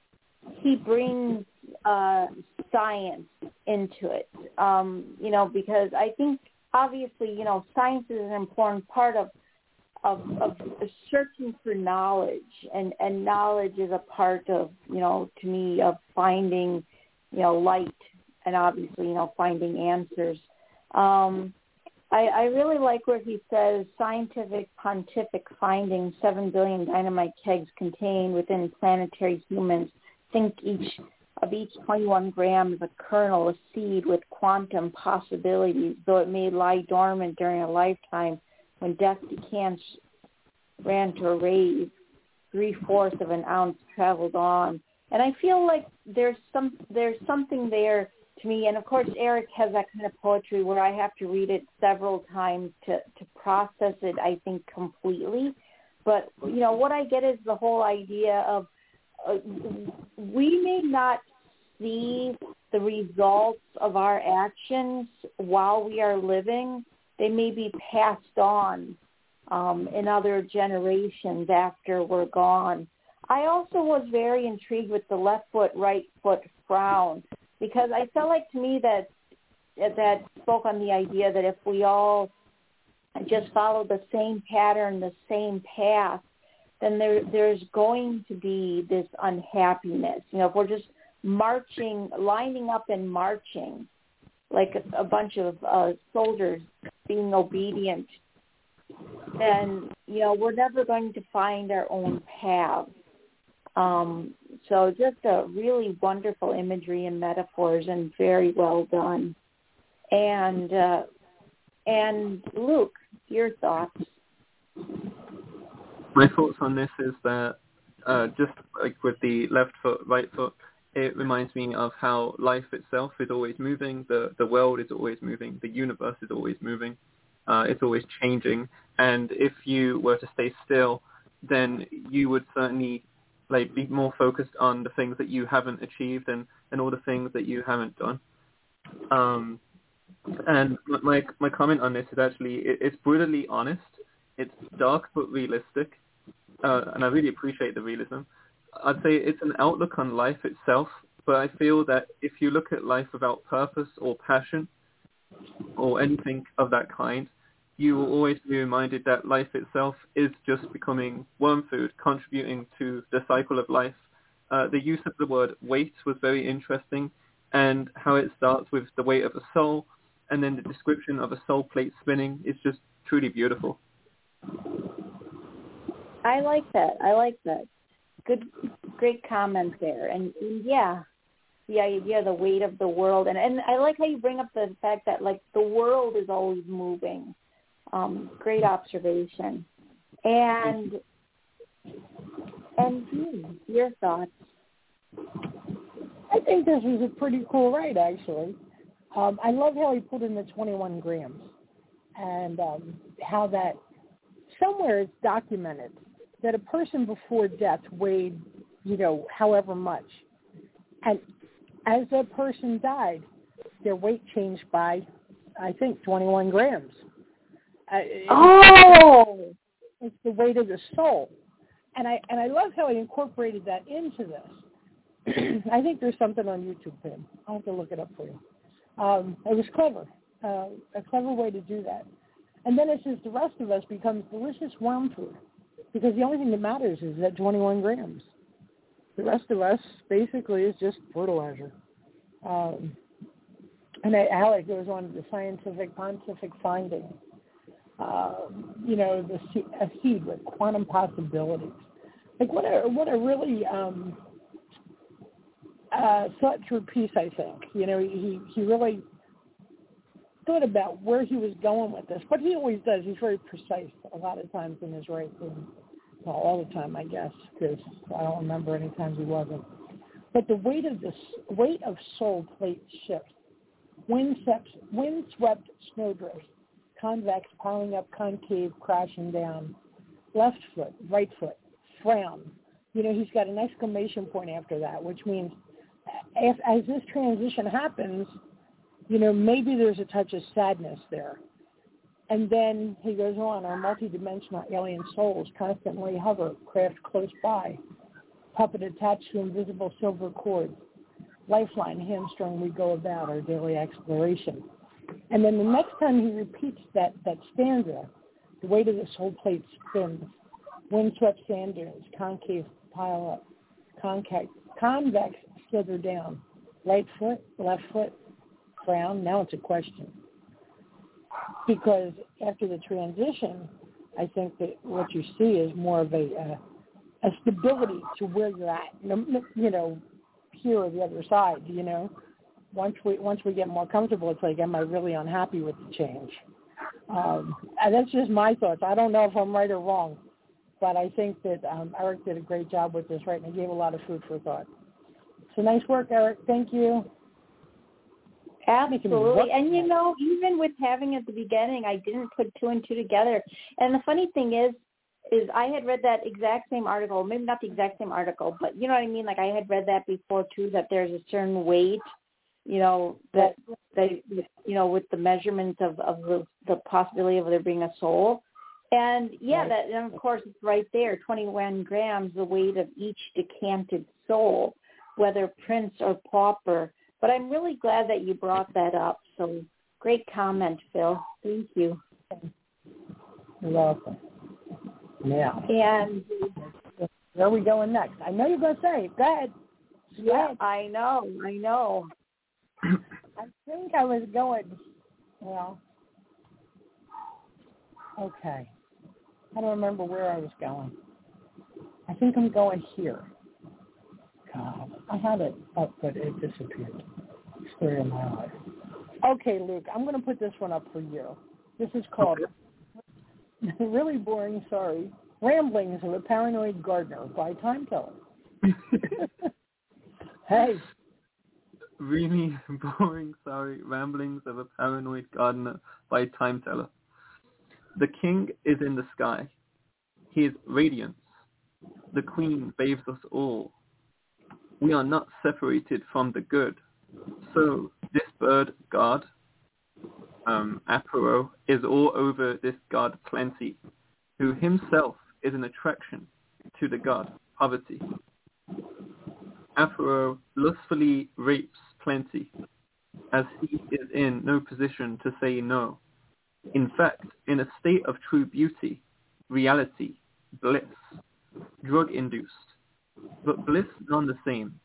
he brings uh, science into it, um, you know, because I think obviously, you know, science is an important part of of, of searching for knowledge, and, and knowledge is a part of, you know, to me, of finding, you know, light, and obviously, you know, finding answers. Um, I, I really like where he says scientific pontific findings, seven billion dynamite kegs contained within planetary humans. Think each of each twenty-one gram is a kernel, a seed with quantum possibilities, though it may lie dormant during a lifetime. When death decants, rant or rave, three-fourths of an ounce traveled on. And I feel like there's some there's something there to me. And, of course, Eric has that kind of poetry where I have to read it several times to, to process it, I think, completely. But, you know, what I get is the whole idea of uh, we may not see the results of our actions while we are living. They may be passed on um, in other generations after we're gone. I also was very intrigued with the left foot, right foot frown, because I felt like to me that that spoke on the idea that if we all just follow the same pattern, the same path, then there there's going to be this unhappiness. You know, if we're just marching, lining up and marching like a, a bunch of uh, soldiers being obedient, then, you know, we're never going to find our own path. Um, so just a really wonderful imagery and metaphors, and very well done. And uh, and Luke, your thoughts? My thoughts on this is that uh, just like with the left foot, right foot, it reminds me of how life itself is always moving, the, the world is always moving, the universe is always moving, uh, it's always changing. And if you were to stay still, then you would certainly like be more focused on the things that you haven't achieved and, and all the things that you haven't done. Um, and my my comment on this is actually, it, it's brutally honest, it's dark but realistic, uh, and I really appreciate the realism. I'd say it's an outlook on life itself but I feel that if you look at life without purpose or passion or anything of that kind, you will always be reminded that life itself is just becoming worm food, contributing to the cycle of life. Uh, the use of the word weight was very interesting, and how it starts with the weight of a soul, and then the description of a soul plate spinning is just truly beautiful. I like that. I like that. Good, great comment there. And, and yeah, the idea, the weight of the world. And, and I like how you bring up the fact that, like, the world is always moving. Um, great observation. And, and hmm, your thoughts? I think this was a pretty cool ride, actually. Um, I love how he put in the twenty-one grams and um, how that somewhere it's documented that a person before death weighed, you know, however much. And as that person died, their weight changed by, I think, twenty-one grams. Uh, oh! It's the weight of the soul. And I and I love how he incorporated that into this. I think there's something on YouTube, Pam. I'll have to look it up for you. Um, it was clever, uh, a clever way to do that. And then it says the rest of us becomes delicious worm food, because the only thing that matters is that twenty-one grams. The rest of us basically is just fertilizer. Um, and I, how it goes on to the scientific, pontific finding. Uh, you know, the a seed with quantum possibilities. Like what a what a really um, uh, thought through piece, I think. You know, he he really thought about where he was going with this. But he always does. He's very precise a lot of times in his writing. Well, all the time, I guess, because I don't remember any times he wasn't. But the weight of the weight of soul plate shift, windswept, windswept snowdrift, convex piling up, concave crashing down, left foot, right foot, frown. You know, he's got an exclamation point after that, which means as, as this transition happens, you know, maybe there's a touch of sadness there. And then he goes on, our multidimensional alien souls constantly hover, craft close by, puppet attached to invisible silver cords, lifeline hamstrung we go about our daily exploration. And then the next time he repeats that, that stanza, the weight of the soul plate spins, windswept sand dunes, concave pile up, convex, convex slither down, right foot, left foot, frown. Now it's a question. Because after the transition, I think that what you see is more of a uh, a stability to where you're at, you know, here or the other side, you know. Once we once we get more comfortable, it's like, am I really unhappy with the change? Um, and that's just my thoughts. I don't know if I'm right or wrong, but I think that um, Eric did a great job with this, right, and he gave a lot of food for thought. So nice work, Eric. Thank you. Absolutely. And, you know, even with having at the beginning, I didn't put two and two together. And the funny thing is, is I had read that exact same article, maybe not the exact same article, but you know what I mean? Like I had read that before, too, that there's a certain weight, you know, that they, you know, with the measurements of, of the, the possibility of there being a soul. And, yeah, right. that, and of course, it's right there, twenty-one grams, the weight of each decanted soul, whether prince or pauper. But I'm really glad that you brought that up. So great comment, Phil. Thank you. You're welcome. Now, and where are we going next? I know you're going to say it. Go ahead. Go yeah, ahead. I know. I know. I think I was going, well, okay. I don't remember where I was going. I think I'm going here. God, I had it up, but it disappeared. Story of my life. Okay, Luke, I'm going to put this one up for you. This is called, really boring, sorry, Ramblings of a Paranoid Gardener by Time Teller. Hey. Really boring, sorry, Ramblings of a Paranoid Gardener by Time Teller. The king is in the sky. He is radiance. The queen bathes us all. We are not separated from the good. So this bird god, um, Apero, is all over this god Plenty, who himself is an attraction to the god Poverty. Aphro lustfully rapes plenty, as he is in no position to say no. In fact, in a state of true beauty, reality, bliss, drug-induced, but bliss none the same.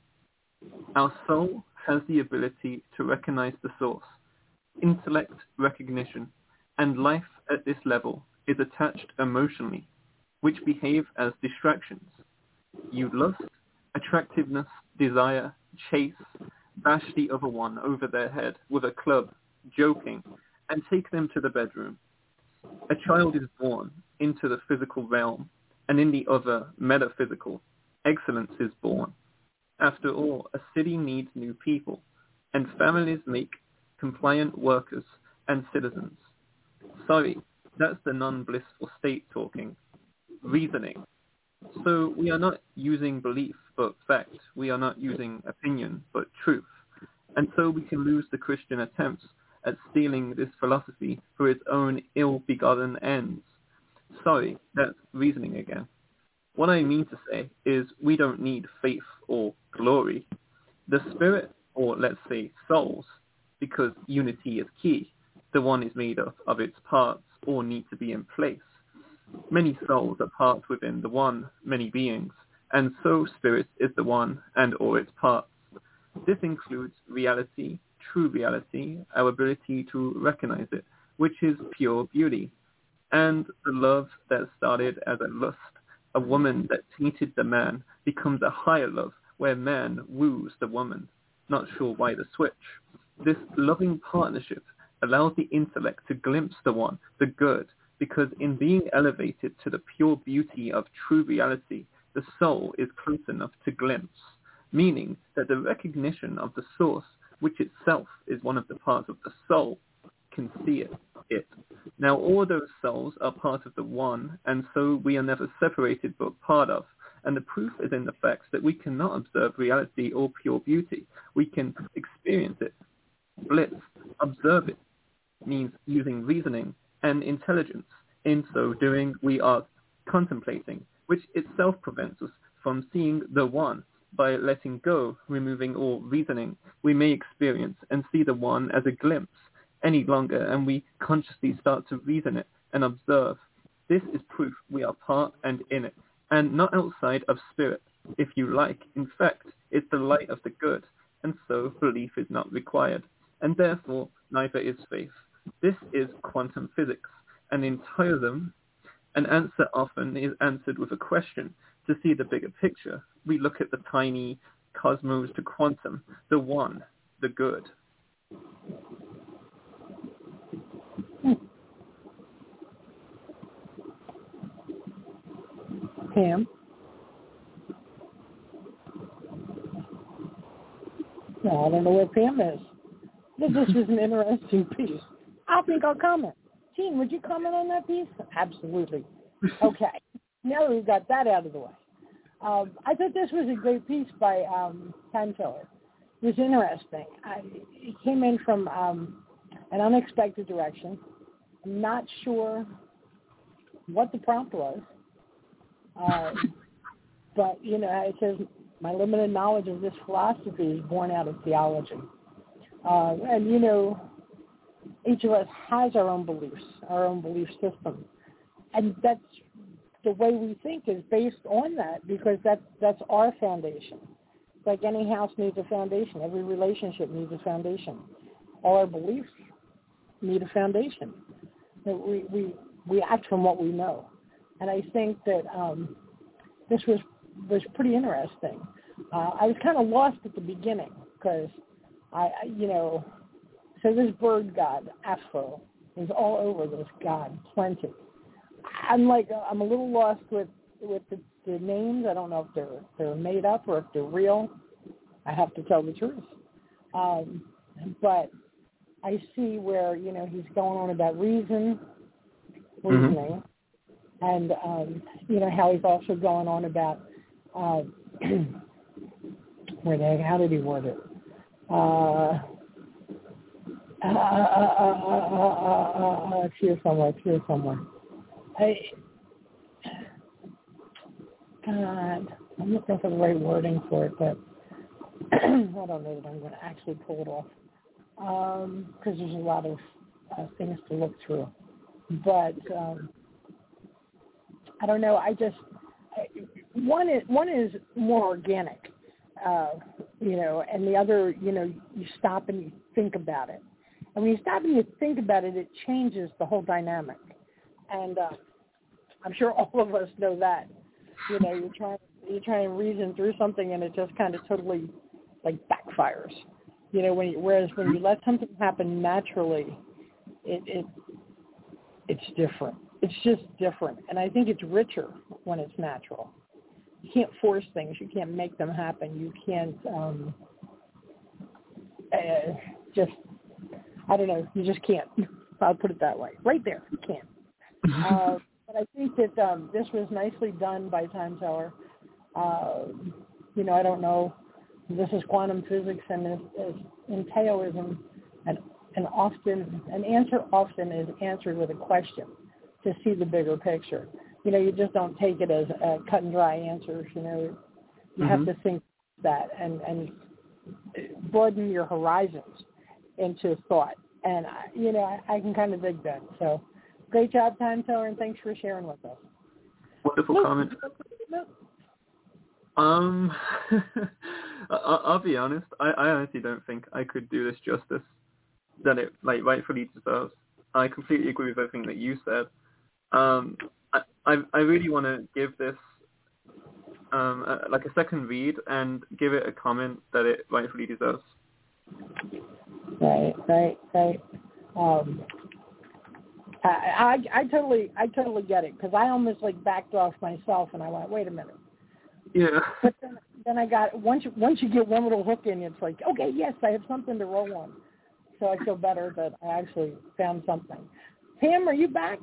Our soul has the ability to recognize the source, intellect recognition, and life at this level is attached emotionally, which behave as distractions. You lust, attractiveness, desire, chase, bash the other one over their head with a club, joking, and take them to the bedroom. A child is born into the physical realm, and in the other, metaphysical, excellence is born. After all, a city needs new people, and families make compliant workers and citizens. Sorry, that's the non-blissful state talking. Reasoning. So we are not using belief but fact. We are not using opinion but truth. And so we can lose the Christian attempts at stealing this philosophy for its own ill-begotten ends. Sorry, that's reasoning again. What I mean to say is we don't need faith or glory. The spirit, or let's say souls, because unity is key. The one is made up of its parts, all need to be in place. Many souls are parts within the one, many beings, and so spirit is the one and all its parts. This includes reality, true reality, our ability to recognize it, which is pure beauty, and the love that started as a lust, a woman that tainted the man, becomes a higher love where man woos the woman. Not sure why the switch. This loving partnership allows the intellect to glimpse the one, the good, because in being elevated to the pure beauty of true reality, the soul is close enough to glimpse, meaning that the recognition of the source, which itself is one of the parts of the soul, can see it. it. Now all those souls are part of the one, and so we are never separated but part of. And the proof is in the fact that we cannot observe reality or pure beauty. We can experience it. Bliss, observe it, means using reasoning and intelligence. In so doing, we are contemplating, which itself prevents us from seeing the one. By letting go, removing all reasoning, we may experience and see the one as a glimpse any longer, and we consciously start to reason it and observe. This is proof we are part and in it, and not outside of spirit, if you like. In fact, it's the light of the good, and so belief is not required, and therefore neither is faith. This is quantum physics, and in Taoism, an answer often is answered with a question. To see the bigger picture, we look at the tiny cosmos to quantum, the one, the good. Pam? No, I don't know where Pam is. This was an interesting piece. I think I'll comment. Gene, would you comment on that piece? Absolutely. Okay. Now that we've got that out of the way. Um, I thought this was a great piece by um, Pantiller. It was interesting. I, it came in from um, an unexpected direction. I'm not sure what the prompt was. Uh, but, you know, it says, my limited knowledge of this philosophy is born out of theology. Uh, and, you know, each of us has our own beliefs, our own belief system. And that's the way we think is based on that, because that's, that's our foundation. It's like any house needs a foundation. Every relationship needs a foundation. All our beliefs need a foundation. We, we, we act from what we know. And I think that um, this was was pretty interesting. Uh, I was kind of lost at the beginning because, I, I, you know, so this bird god, Aphro, is all over this god, plenty. I'm like, I'm a little lost with, with the, the names. I don't know if they're, they're made up or if they're real. I have to tell the truth. Um, but I see where, you know, he's going on about reason, reasoning. Mm-hmm. And, um, you know, how he's also going on about, uh, where the heck, how did he word it? Uh, uh, uh, uh, uh, uh, uh, uh, it's here somewhere, it's here somewhere. I, God, I'm looking for the right wording for it, but I don't know that I'm going to actually pull it off because um, there's a lot of uh, things to look through. But um, I don't know. I just one is one is more organic, uh, you know, and the other, you know, you stop and you think about it. And when you stop and you think about it, it changes the whole dynamic. And uh, I'm sure all of us know that. You know, you're trying you're trying to reason through something, and it just kind of totally like backfires. You know, when you, whereas when you let something happen naturally, it, it it's different. It's just different, and I think it's richer when it's natural. You can't force things. You can't make them happen. You can't um, uh, just, I don't know, you just can't. I'll put it that way. Right there, you can't. Uh, but I think that um, this was nicely done by Time Teller. Uh, you know, I don't know. This is quantum physics, and is, is, in Taoism, and, and often an answer often is answered with a question to see the bigger picture. You know, you just don't take it as uh, cut and dry answers. You know, you mm-hmm. have to think that and, and broaden your horizons into thought. And, I, you know, I, I can kind of dig that. So great job, Time Teller, and thanks for sharing with us. Wonderful Look, comment. look, look. Um, I'll, I'll be honest. I, I honestly don't think I could do this justice that it like rightfully deserves. I completely agree with everything that you said. Um, I, I, I really want to give this um, a, like a second read and give it a comment that it rightfully deserves. Right, right, right. Um, I, I, I totally, I totally get it because I almost like backed off myself and I went, wait a minute. Yeah. But then, then I got once you, once you get one little hook in, it's like, okay, yes, I have something to roll on. So I feel better that I actually found something. Pam, are you back?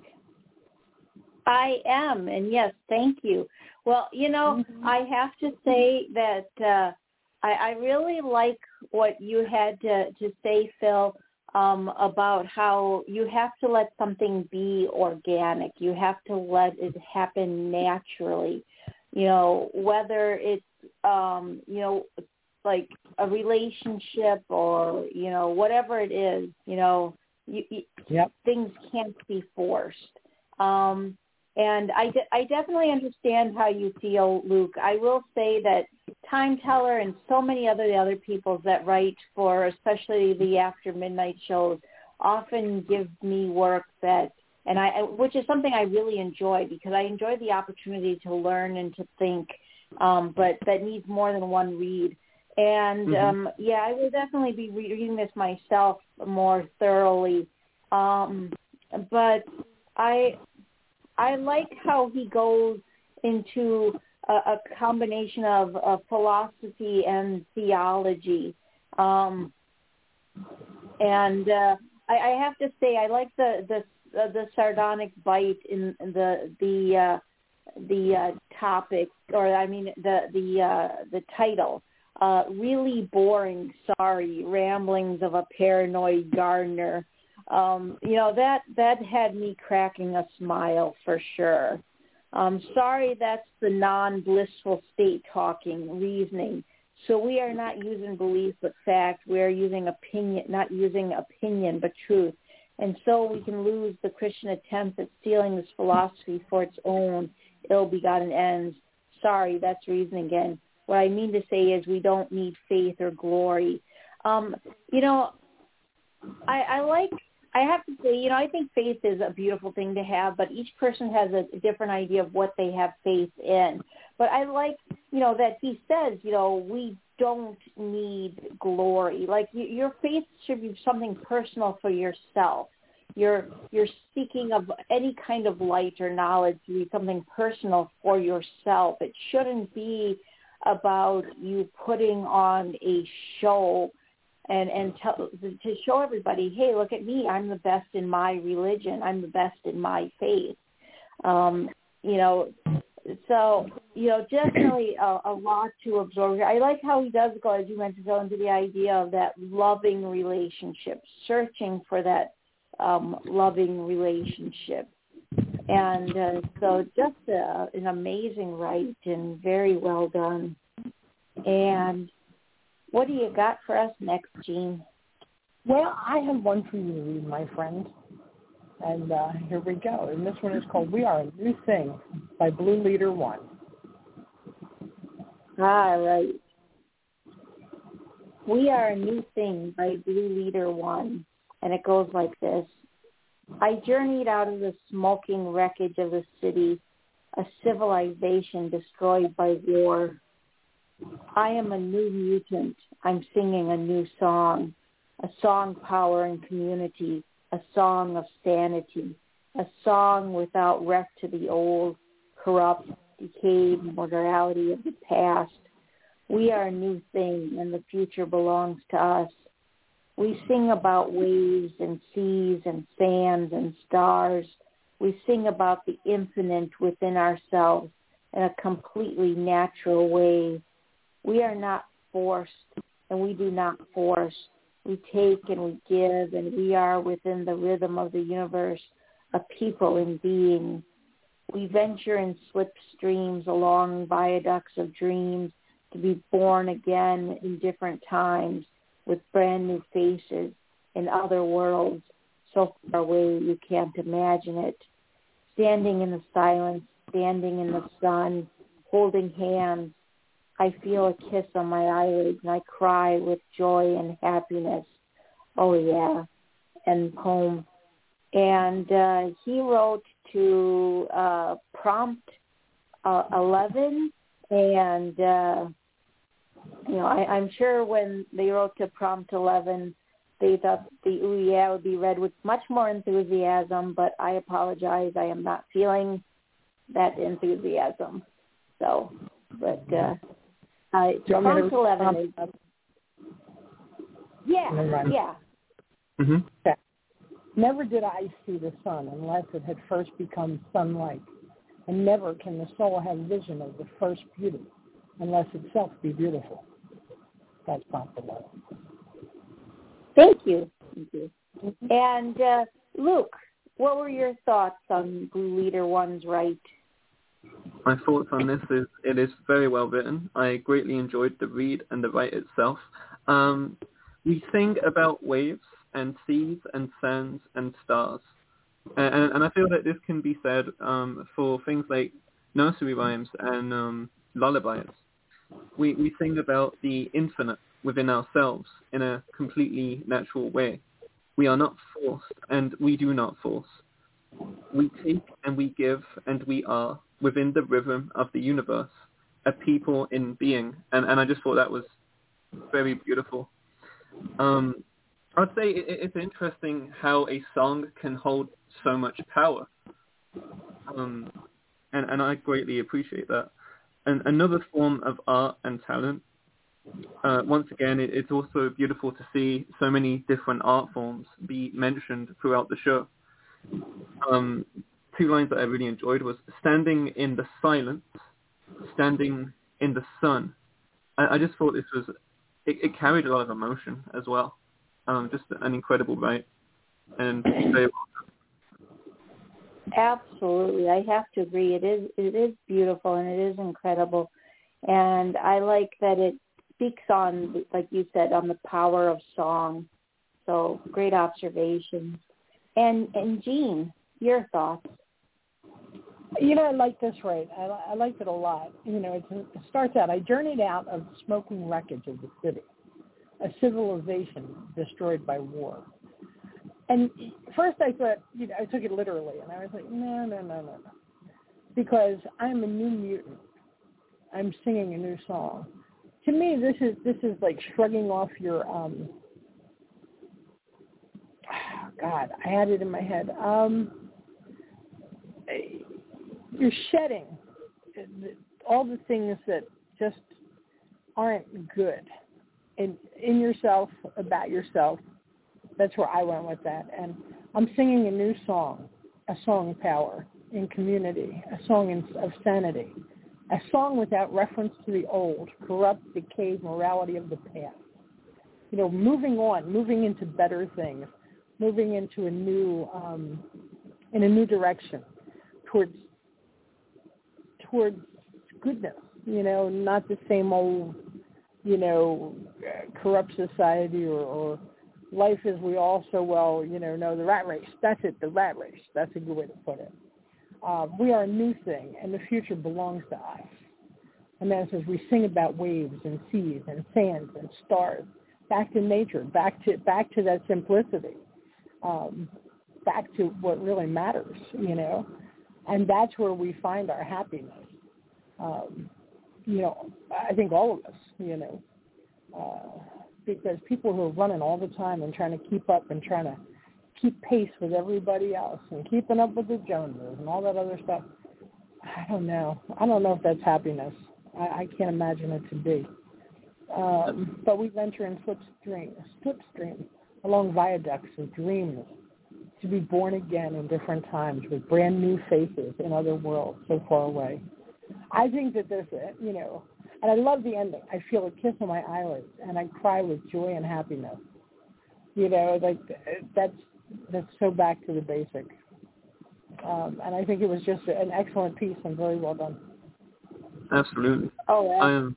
I am, and yes, thank you. Well, you know, mm-hmm. I have to say that uh, I, I really like what you had to, to say, Phil, um, about how you have to let something be organic. You have to let it happen naturally. You know, whether it's, um, you know, like a relationship or, you know, whatever it is, you know, you, you, yep. things can't be forced. Um, and I, de- I definitely understand how you feel, Luke. I will say that Time Teller and so many other the other people that write for, especially the After Midnight shows, often give me work that, and I, which is something I really enjoy because I enjoy the opportunity to learn and to think, um, but that needs more than one read. And, mm-hmm. um, yeah, I will definitely be reading this myself more thoroughly. Um, but I I like how he goes into a, a combination of, of philosophy and theology. Um, and uh, I, I have to say I like the the, uh, the sardonic bite in the the uh, the uh, topic, or I mean the the uh, the title. Uh, really boring, sorry, ramblings of a paranoid gardener. Um, you know, that, that had me cracking a smile for sure. Um, sorry, that's the non-blissful state talking, reasoning. So we are not using belief but fact. We are using opinion, not using opinion but truth. And so we can lose the Christian attempt at stealing this philosophy for its own ill-begotten ends. Sorry, that's reason again. What I mean to say is we don't need faith or glory. Um, you know, I, I like, I have to say, you know, I think faith is a beautiful thing to have, but each person has a, a different idea of what they have faith in. But I like, you know, that he says, you know, we don't need glory. Like you, your faith should be something personal for yourself. You're, you're seeking of any kind of light or knowledge to be something personal for yourself. It shouldn't be about you putting on a show and, and tell, to show everybody, hey, look at me, I'm the best in my religion, I'm the best in my faith. Um, you know, so, you know, definitely a, a lot to absorb here. I like how he does go, as you mentioned, go into the idea of that loving relationship, searching for that um, loving relationship. And uh, so just a, an amazing write and very well done. And What do you got for us next, Jean? Well, I have one for you to read, my friend. And uh, here we go. And this one is called We Are a New Thing by Blue Leader One. All right. We Are a New Thing by Blue Leader One. And it goes like this. I journeyed out of the smoking wreckage of the city, a civilization destroyed by war. I am a new mutant. I'm singing a new song, a song power and community, a song of sanity, a song without wreck to the old, corrupt, decayed mortality of the past. We are a new thing, and the future belongs to us. We sing about waves and seas and sands and stars. We sing about the infinite within ourselves in a completely natural way. We are not forced, and we do not force. We take and we give, and we are within the rhythm of the universe, a people in being. We venture in slipstreams along viaducts of dreams to be born again in different times with brand new faces in other worlds, so far away you can't imagine it. Standing in the silence, standing in the sun, holding hands, I feel a kiss on my eyelids and I cry with joy and happiness. Oh yeah, and poem. And uh, he wrote to uh, prompt uh, eleven, and uh, you know, I, I'm sure when they wrote to prompt eleven, they thought the ooh yeah would be read with much more enthusiasm, but I apologize, I am not feeling that enthusiasm. So, but uh, uh, prompt eleven is, yeah, yeah. Mm-hmm. Okay. Never did I see the sun unless it had first become sunlight, and never can the soul have vision of the first beauty unless itself be beautiful. That's prompt eleven. Thank you. Thank you. Mm-hmm. And uh, Luke, what were your thoughts on Blue Leader One's right? My thoughts on this is it is very well written. I greatly enjoyed the read and the write itself. Um, we sing about waves and seas and sands and stars. And, and I feel that this can be said um, for things like nursery rhymes and um, lullabies. We, we sing about the infinite within ourselves in a completely natural way. We are not forced, and we do not force. We take and we give, and we are within the rhythm of the universe, a people in being. And, and I just thought that was very beautiful. Um, I'd say it, it's interesting how a song can hold so much power. Um, and, and I greatly appreciate that. And another form of art and talent. Uh, once again, it, it's also beautiful to see so many different art forms be mentioned throughout the show. Um, two lines that I really enjoyed was standing in the silence, standing in the sun. I, I just thought this was, it, it carried a lot of emotion as well. Um, just an incredible write. And very Absolutely. I have to agree. It is, it is beautiful and it is incredible. And I like that it speaks on, like you said, on the power of song. So great observations. And and Jean, your thoughts? You know, I like this right. I, I liked it a lot. You know, it's, it starts out, I journeyed out of the smoking wreckage of the city, a civilization destroyed by war. And first I thought, you know, I took it literally, and I was like, no, no, no, no, no. Because I'm a new mutant. I'm singing a new song. To me, this is this is like shrugging off your, um, oh God, I had it in my head. Um, you're shedding all the things that just aren't good in in yourself, about yourself. That's where I went with that. And I'm singing a new song, a song power in community, a song in, of sanity, a song without reference to the old, corrupt, decayed morality of the past. You know, moving on, moving into better things, moving into a new, um, in a new direction towards, towards goodness. You know, not the same old, you know, uh, corrupt society or, or life as we all so well, you know, know, the rat race. That's it, the rat race. That's a good way to put it. Um, we are a new thing, and the future belongs to us. And then it says we sing about waves and seas and sands and stars, back to nature, back to back to that simplicity, um, back to what really matters, you know. And that's where we find our happiness. Um, you know, I think all of us, you know, uh, because people who are running all the time and trying to keep up and trying to keep pace with everybody else and keeping up with the Joneses and all that other stuff, I don't know. I don't know if that's happiness. I, I can't imagine it to be. Um, but we venture in slipstream, slipstream along viaducts of dreams to be born again in different times with brand new faces in other worlds so far away. I think that there's a, you know, and I love the ending. I feel a kiss on my eyelids, and I cry with joy and happiness. You know, like that's that's so back to the basic. Um, and I think it was just an excellent piece and very well done. Absolutely. Oh, yeah. I am.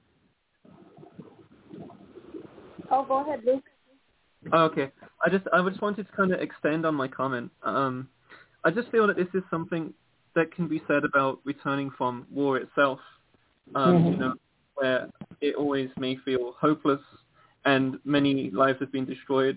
Oh, go ahead, Luke. Oh, okay. I just I just wanted to kind of extend on my comment. Um, I just feel that this is something that can be said about returning from war itself. Um, mm-hmm. You know, where it always may feel hopeless, and many lives have been destroyed,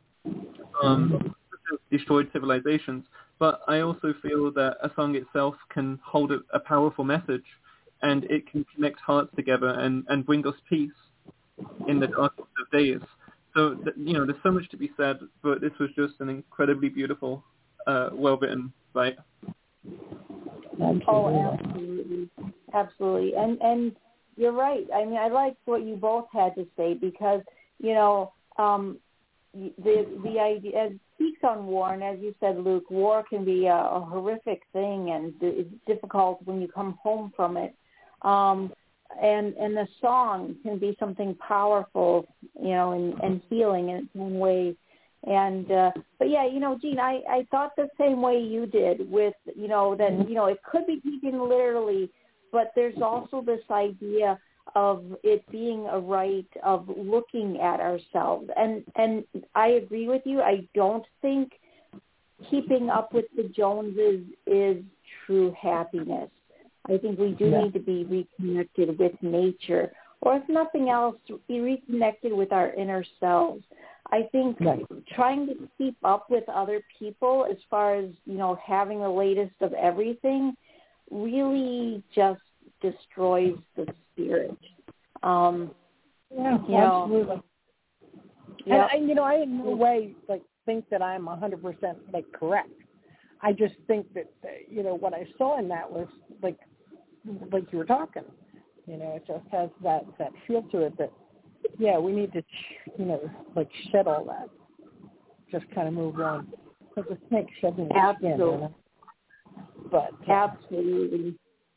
um, destroyed civilizations. But I also feel that a song itself can hold a, a powerful message, and it can connect hearts together and, and bring us peace in the darkest of days. So, you know, there's so much to be said, but this was just an incredibly beautiful, uh, well-written fight. Absolutely. Oh, absolutely. Absolutely. And and you're right. I mean, I liked what you both had to say because, you know, um, the the idea, it speaks on war, and as you said, Luke, war can be a, a horrific thing, and it's difficult when you come home from it. Um And and the song can be something powerful, you know, and, and healing in its own way. And uh, but yeah, you know, Jean, I, I thought the same way you did with, you know, that, you know, it could be taken literally, but there's also this idea of it being a right of looking at ourselves. And and I agree with you. I don't think keeping up with the Joneses is true happiness. I think we do yeah. need to be reconnected with nature, or if nothing else, be reconnected with our inner selves. I think right. trying to keep up with other people as far as, you know, having the latest of everything really just destroys the spirit. Um, yeah, you absolutely. Know, yep. And, I, you know, I in no way, like, think that I'm one hundred percent, like, correct. I just think that, you know, what I saw in that was, like, like you were talking, you know, it just has that, that feel to it that, yeah, we need to, you know, like shed all that, just kind of move on. Because the snake shedding its skin, you know? But, uh, absolutely.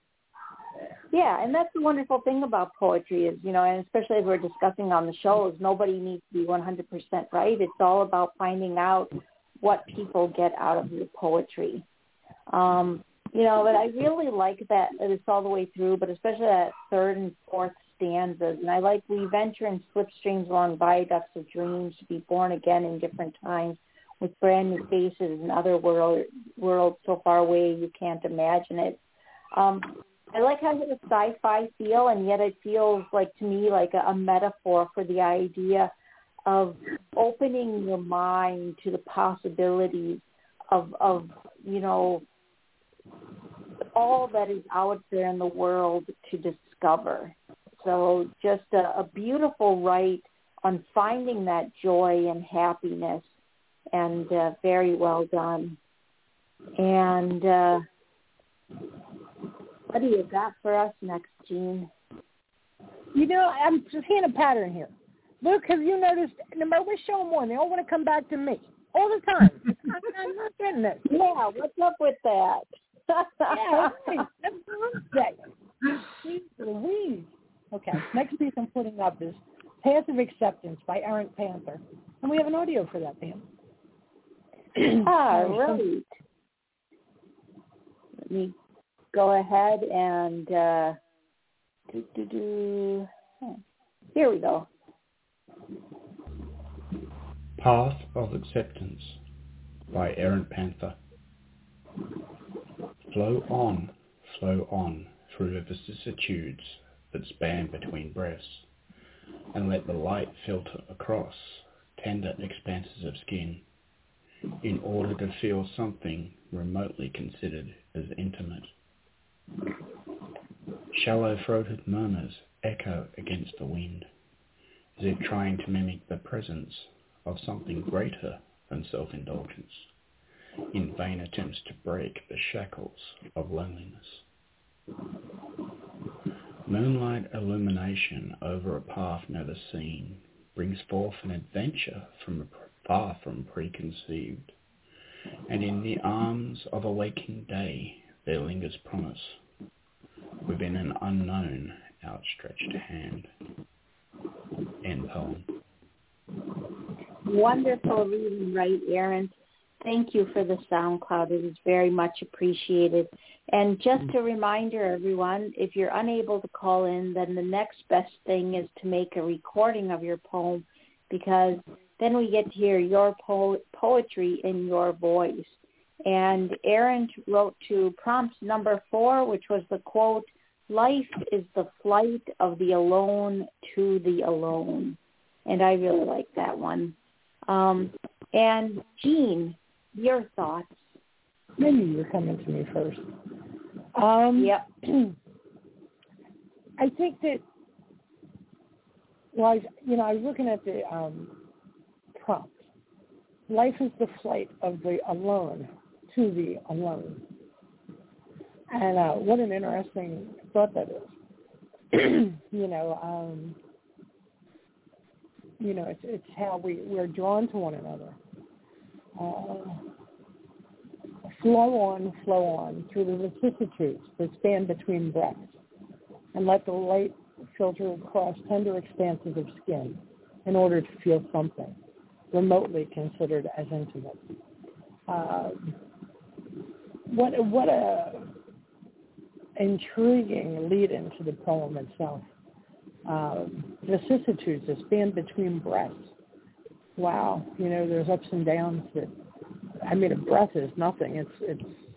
Yeah, and that's the wonderful thing about poetry is, you know, and especially as we're discussing on the show, is nobody needs to be one hundred percent right. It's all about finding out what people get out of your poetry. Um, you know, but I really like that it's all the way through, but especially that third and fourth stanzas. And I like we venture in slipstreams along viaducts of dreams to be born again in different times with brand new faces and other world, worlds so far away you can't imagine it. Um, I like how it has a sci-fi feel, and yet it feels like to me like a, a metaphor for the idea of opening your mind to the possibilities of, of, you know, all that is out there in the world to discover. So just a, a beautiful write on finding that joy and happiness, and uh, very well done. And uh, what do you got for us next, Jean? You know, I'm just seeing a pattern here. Luke, have you noticed, no matter which show I'm on, they all want to come back to me. All the time. I'm not getting it. Yeah, what's up with that? yeah, right. That's what I'm saying. Jeez Louise. Okay, next piece I'm putting up is Passive Acceptance by Errant Panther. And we have an audio for that, Pam. ah, right. Let me go ahead and uh, do, do, do. Here we go. Path of Acceptance by Errant Panther. Flow on, flow on through the vicissitudes that span between breaths, and let the light filter across tender expanses of skin, in order to feel something remotely considered as intimate. Shallow-throated murmurs echo against the wind, as if trying to mimic the presence of something greater than self-indulgence, in vain attempts to break the shackles of loneliness. Moonlight illumination over a path never seen brings forth an adventure from far from preconceived, and in the arms of a waking day there lingers promise within an unknown outstretched hand. End poem. Wonderful reading, right, Aaron? Thank you for the SoundCloud. It is very much appreciated. And just a reminder, everyone, if you're unable to call in, then the next best thing is to make a recording of your poem, because then we get to hear your po- poetry in your voice. And Aaron wrote to prompt number four, which was the quote, "Life is the flight of the alone to the alone." And I really like that one. Um, and Jean, your thoughts? Maybe you're coming to me first. Um, yep. I think that, well, I, you know, I was looking at the um, prompt. Life is the flight of the alone to the alone. And uh, what an interesting thought that is. you know, um, you know, it's, it's how we, we're drawn to one another. Uh, flow on, flow on through the vicissitudes that span between breaths, and let the light filter across tender expanses of skin in order to feel something remotely considered as intimate. Uh, what what a intriguing lead into the poem itself. Uh, vicissitudes that span between breaths. Wow, you know, there's ups and downs that, I mean, a breath is nothing. It's it's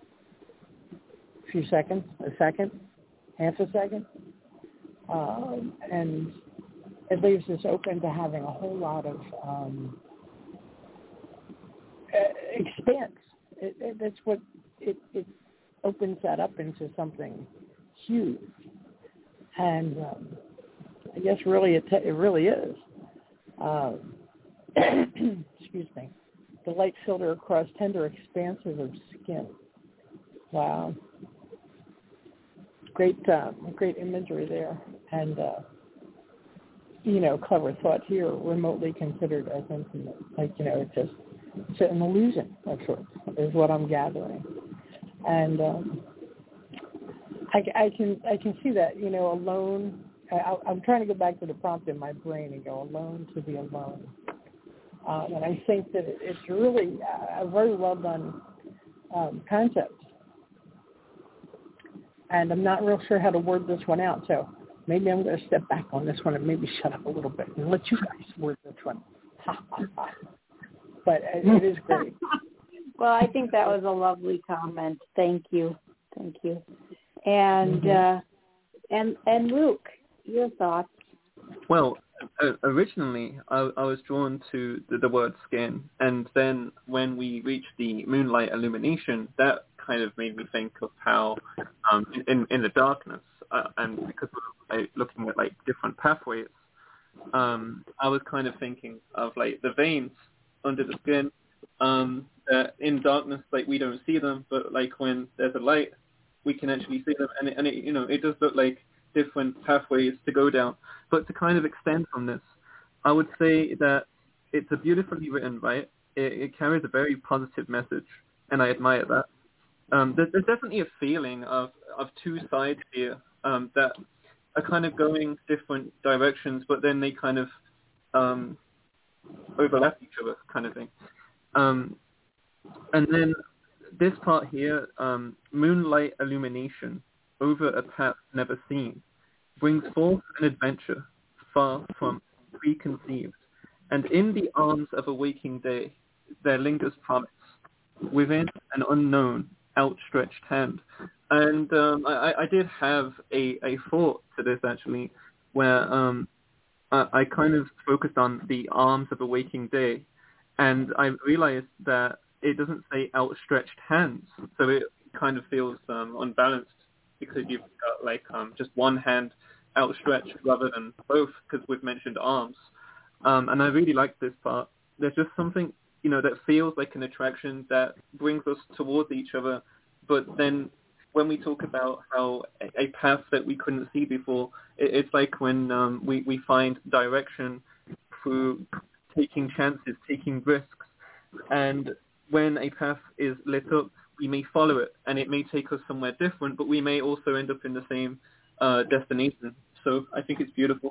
a few seconds, a second, half a second. Um, and it leaves us open to having a whole lot of um, expanse. It, it, that's what it, it opens that up into something huge. And um, I guess really it, it really is. Um, excuse me. The light filter across tender expanses of skin. Wow. Great, uh, great imagery there. And, uh, you know, clever thought here, remotely considered as intimate. Like, you know, it's just it's an illusion of sorts, is what I'm gathering. And um, I, I can I can see that, you know, alone. I, I'm trying to go back to the prompt in my brain and go alone to the alone. Um, and I think that it's really a very well done um, concept. And I'm not real sure how to word this one out, so maybe I'm going to step back on this one and maybe shut up a little bit and let you guys word this one. But it is great. Well, I think that was a lovely comment. Thank you. Thank you. And mm-hmm. uh, and and Luke, your thoughts? Well, uh, originally I, I was drawn to the, the word skin, and then when we reached the moonlight illumination, that kind of made me think of how um, in in the darkness, uh, and because of like, looking at like different pathways, um, I was kind of thinking of like the veins under the skin. Um, that in darkness, like we don't see them, but like when there's a light, we can actually see them, and it, and it, you know, it does look like different pathways to go down. But to kind of extend from this, I would say that it's a beautifully written, right? It, it carries a very positive message, and I admire that. Um, there's, there's definitely a feeling of, of two sides here um, that are kind of going different directions, but then they kind of um, overlap each other, kind of thing. Um, and then this part here, um, moonlight illumination over a path never seen, brings forth an adventure far from preconceived, And in the arms of a waking day, there lingers promise, within an unknown, outstretched hand. And um, I, I did have a, a thought to this, actually, where um, I, I kind of focused on the arms of a waking day, and I realized that it doesn't say outstretched hands, so it kind of feels um, unbalanced, because you've got like um, just one hand outstretched rather than both, because we've mentioned arms. Um, and I really like this part. There's just something, you know, that feels like an attraction that brings us towards each other. But then when we talk about how a, a path that we couldn't see before, it, it's like when um, we, we find direction through taking chances, taking risks. And when a path is lit up, we may follow it, and it may take us somewhere different, but we may also end up in the same uh, destination. So I think it's beautiful.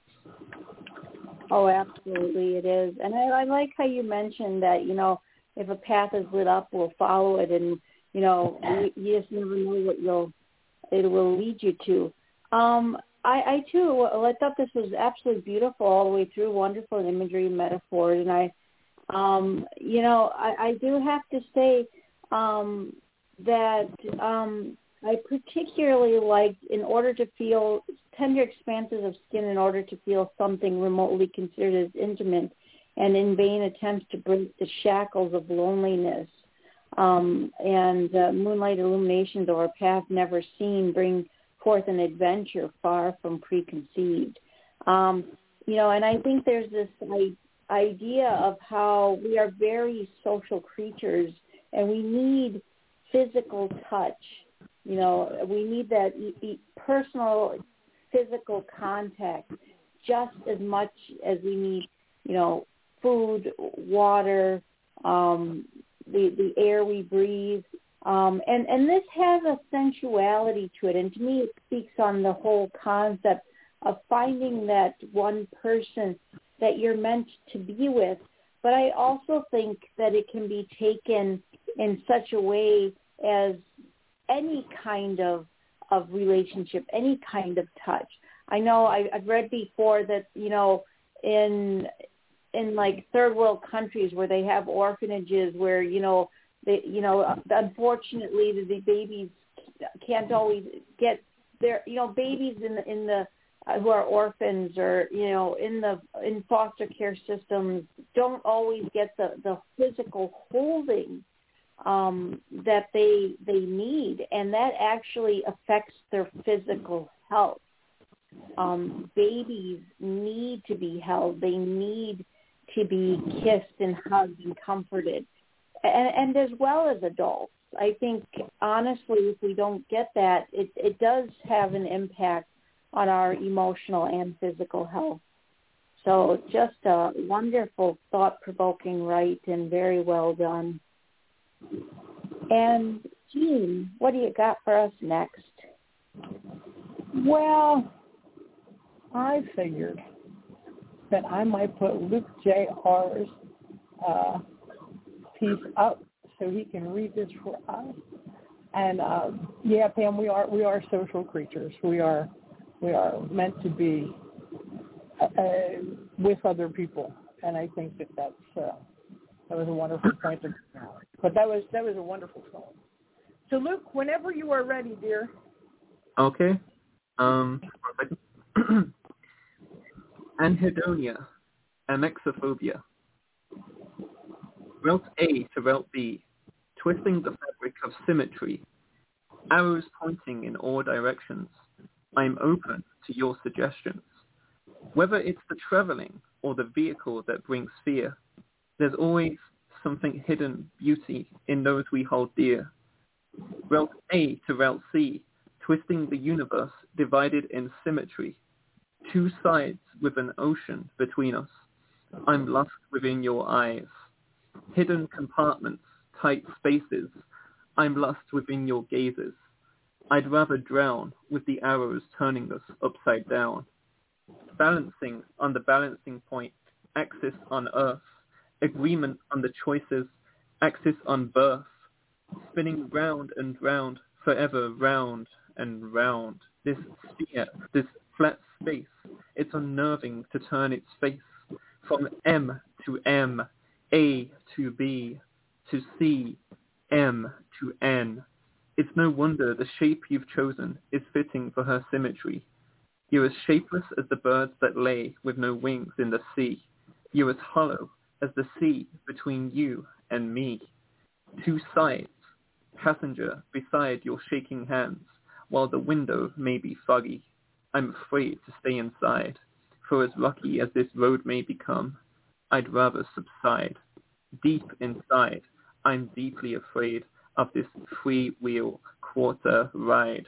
Oh, absolutely, it is. And I, I like how you mentioned that, you know, if a path is lit up, we'll follow it, and, you know, you, you just never know what you'll, it will lead you to. Um, I, I, too, I thought this was absolutely beautiful all the way through, wonderful imagery and metaphors, and I, um, you know, I, I do have to say um, that um, I particularly liked, in order to feel tender expanses of skin, in order to feel something remotely considered as intimate, and in vain attempts to break the shackles of loneliness. Um, and uh, moonlight illuminations or a path never seen bring forth an adventure far from preconceived. Um, you know, and I think there's this I, idea of how we are very social creatures, and we need physical touch. You know, we need that e- e- personal physical contact just as much as we need, you know, food, water, um, the the air we breathe. Um, and, and this has a sensuality to it. And to me, it speaks on the whole concept of finding that one person that you're meant to be with. But I also think that it can be taken in such a way as any kind of, of relationship, any kind of touch. I know I, I've read before that, you know, in in like third world countries where they have orphanages where, you know, they, you know, unfortunately the, the babies can't always get their, you know, babies in the, in the, uh, who are orphans or, you know, in the, in foster care systems don't always get the, the physical holding um, that they, they need. And that actually affects their physical health. Um, babies need to be held. They need to be kissed and hugged and comforted. And, and as well as adults. I think, honestly, if we don't get that, it, it does have an impact on our emotional and physical health. So just a wonderful, thought-provoking write and very well done. And, Jean, what do you got for us next? Well, I figured that I might put Luke J R's uh, piece up so he can read this for us. And uh, yeah, Pam, we are we are social creatures. We are we are meant to be uh, with other people, and I think that that's uh, that was a wonderful point to make. But that was that was a wonderful song. So Luke, whenever you are ready, dear. Okay. Um. Anhedonia, amexophobia. Route A to route B, twisting the fabric of symmetry, arrows pointing in all directions. I'm open to your suggestions. Whether it's the traveling or the vehicle that brings fear, there's always something hidden beauty in those we hold dear. Route A to route C, twisting the universe divided in symmetry, two sides with an ocean between us. I'm lost within your eyes. Hidden compartments, tight spaces. I'm lost within your gazes. I'd rather drown with the arrows turning us upside down. Balancing on the balancing point, axis on earth. Agreement on the choices, axis on birth. Spinning round and round, forever round and round. This sphere, this flat space, it's unnerving to turn its face. from M to M, A to B, to C, M to N. It's no wonder the shape you've chosen is fitting for her symmetry. You're as shapeless as the birds that lay with no wings in the sea. You're as hollow as the sea between you and me. Two sides, passenger beside your shaking hands, while the window may be foggy. I'm afraid to stay inside, for as rocky as this road may become, I'd rather subside. Deep inside, I'm deeply afraid of this free-wheel quarter ride.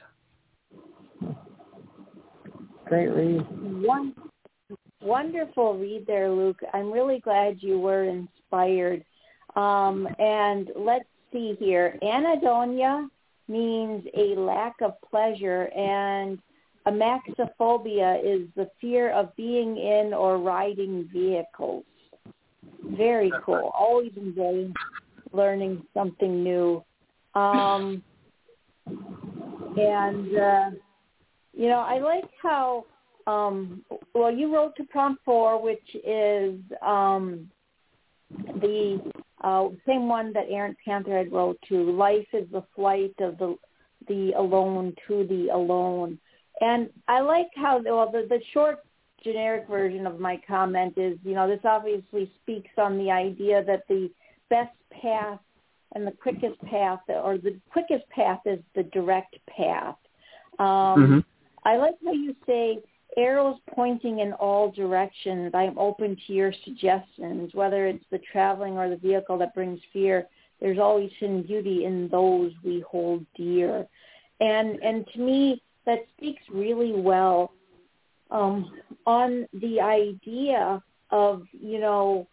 Great read. One, wonderful read there, Luke. I'm really glad you were inspired. Um, and let's see here. Anhedonia means a lack of pleasure, and amaxophobia is the fear of being in or riding vehicles. Very cool. Always enjoy learning something new. Um, and, uh, you know, I like how, um, well, you wrote to prompt four, which is um, the uh, same one that Errant Panther had wrote to. Life is the flight of the the alone to the alone. And I like how, well, the, the short generic version of my comment is, you know, this obviously speaks on the idea that the best path and the quickest path, or the quickest path is the direct path. Um, mm-hmm. I like how you say, arrows pointing in all directions. I'm open to your suggestions, whether it's the traveling or the vehicle that brings fear. There's always hidden beauty in those we hold dear. And and to me, that speaks really well um, on the idea of, you know,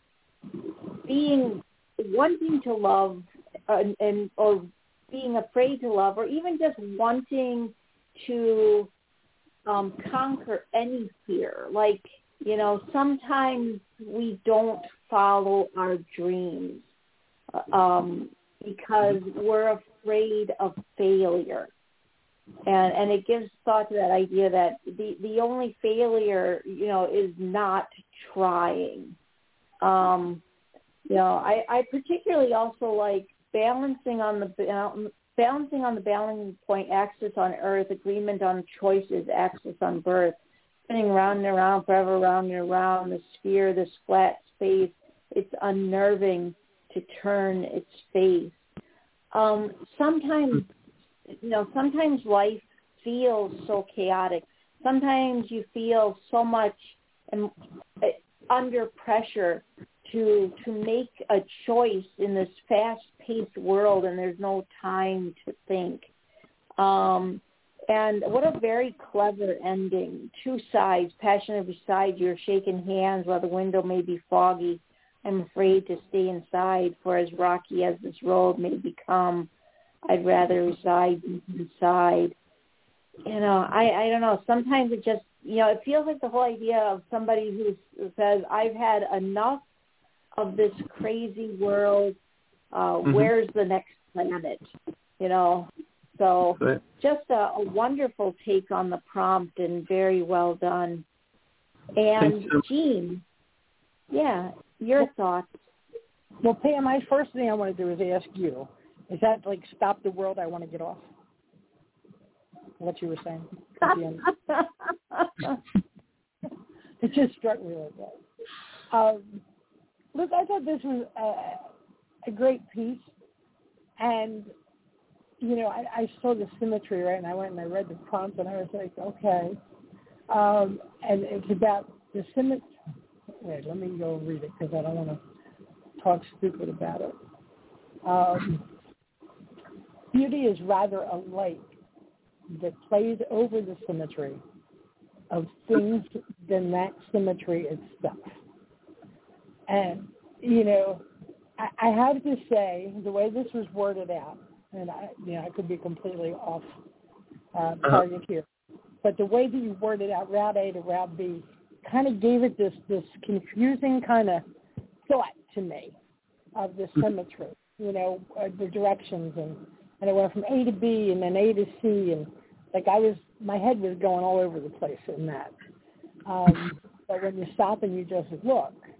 being, wanting to love and, and or being afraid to love, or even just wanting to um, conquer any fear. Like, you know, sometimes we don't follow our dreams um, because we're afraid of failure. And and it gives thought to that idea that the, the only failure, you know, is not trying. Um, you know, I, I particularly also like balancing on the balancing on the balancing point, axis on Earth, agreement on choices, axis on birth, spinning round and around, forever round and around, the sphere, this flat space. It's unnerving to turn its face. Um, sometimes, you know, sometimes life feels so chaotic. Sometimes you feel so much um, under pressure to to make a choice in this fast-paced world, and there's no time to think. Um, and what a very clever ending. Two sides, passionate beside you, shaking hands while the window may be foggy. I'm afraid to stay inside, for as rocky as this road may become, I'd rather reside inside. You know, I, I don't know. Sometimes it just, you know, it feels like the whole idea of somebody who says, I've had enough of this crazy world. Uh, mm-hmm. Where's the next planet? You know, so right. just a, a wonderful take on the prompt and very well done. And Jean, yeah, your thoughts. Well, Pam, my first thing I want to do is ask you, is that like stop the world, I want to get off? What you were saying at the end. It just struck me like that. Um, look, I thought this was a, a great piece. And, you know, I, I saw the symmetry, right? And I went and I read the prompt and I was like, okay. Um, and it's about the symmetry. Wait, let me go read it because I don't want to talk stupid about it. Um, beauty is rather a light that plays over the symmetry of things than that symmetry itself. And, you know, I, I have to say, the way this was worded out, and I, you know, I could be completely off uh, target here, but the way that you worded out Route A to Route B kind of gave it this, this confusing kind of thought to me of the symmetry, you know, uh, the directions, and, and it went from A to B and then A to C, and like I was, my head was going all over the place in that. Um, but when you stop and you just look,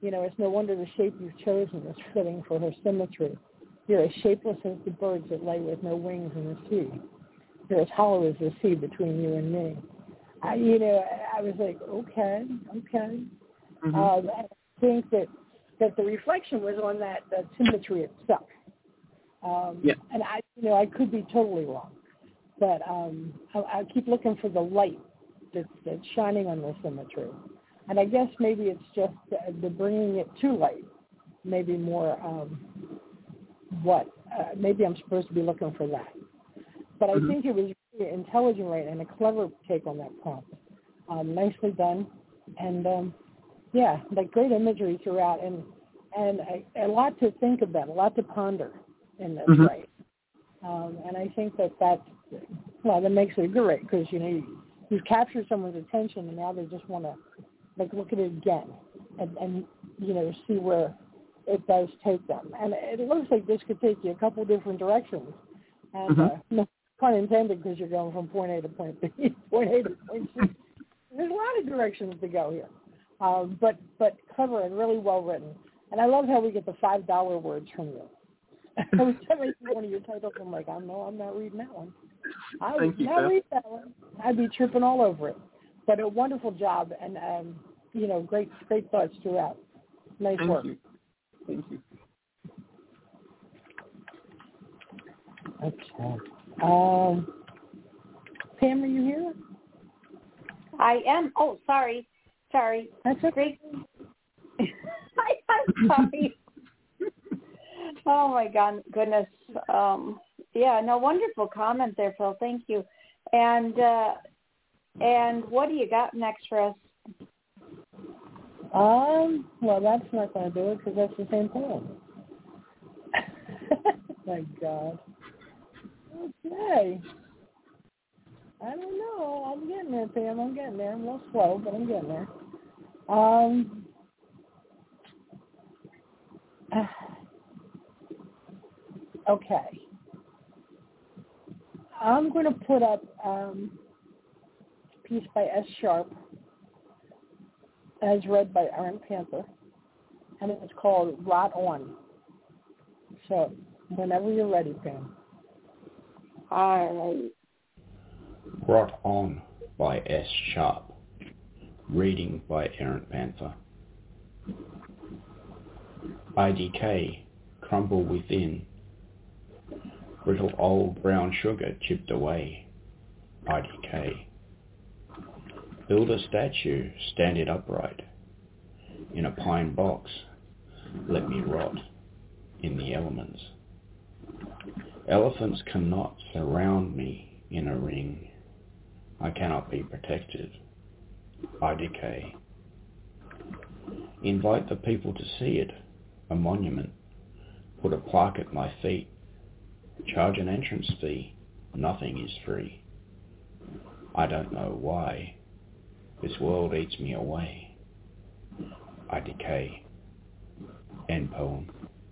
You know, it's no wonder the shape you've chosen is fitting for her symmetry. You're as shapeless as the birds that lay with no wings in the sea. You're as hollow as the sea between you and me. I, you know, I was like, okay, okay. Mm-hmm. Um, I think that, that the reflection was on that, that symmetry itself. Um, yeah. And I, you know, I could be totally wrong, but um, I, I keep looking for the light that's, that's shining on the symmetry. And I guess maybe it's just the, the bringing it to light, maybe more um, what, uh, maybe I'm supposed to be looking for that. But I mm-hmm. think it was really intelligent, right, and a clever take on that prompt. Um, nicely done. And, um, yeah, like great imagery throughout, and and a, a lot to think about, a lot to ponder in this, mm-hmm. right? Um, and I think that that's, well, that makes it great because, you know, you, you've captured someone's attention, and now they just want to, like, look at it again and, and, you know, see where it does take them. And it looks like this could take you a couple different directions. And, mm-hmm. uh, no pun intended, because you're going from point A to point B, point A to point C. There's a lot of directions to go here. Um, but but clever and really well written. And I love how we get the five dollar words from you. Every time I see one of your titles, I'm like, I know I'm not reading that one. I would not Beth. read that one. I'd be tripping all over it. But a wonderful job, and, um, you know, great great thoughts throughout. Nice Thank work. You. Thank you. Okay. Um, Pam, are you here? I am. Oh, sorry. Sorry. That's okay. Great. I, I'm sorry. Oh, my God, goodness. Um, yeah, no, wonderful comment there, Phil. Thank you. And uh, and what do you got next for us? Um, well, that's not going to do it because that's the same poem. My God. Okay. I don't know. I'm getting there, Pam. I'm getting there. I'm a little slow, but I'm getting there. Um. Uh, okay. I'm going to put up um, a piece by S. Sharp, as read by Aaron Panther, and it's called Rot On. So, whenever you're ready, Pam. All right. Rot On by S. Sharp. Reading by Aaron Panther. I decay, crumble within. Brittle old brown sugar chipped away. I decay. Build a statue, stand it upright. In a pine box, let me rot in the elements. Elephants cannot surround me in a ring. I cannot be protected. I decay. Invite the people to see it, a monument. Put a plaque at my feet. Charge an entrance fee. Nothing is free. I don't know why. This world eats me away. I decay. End poem.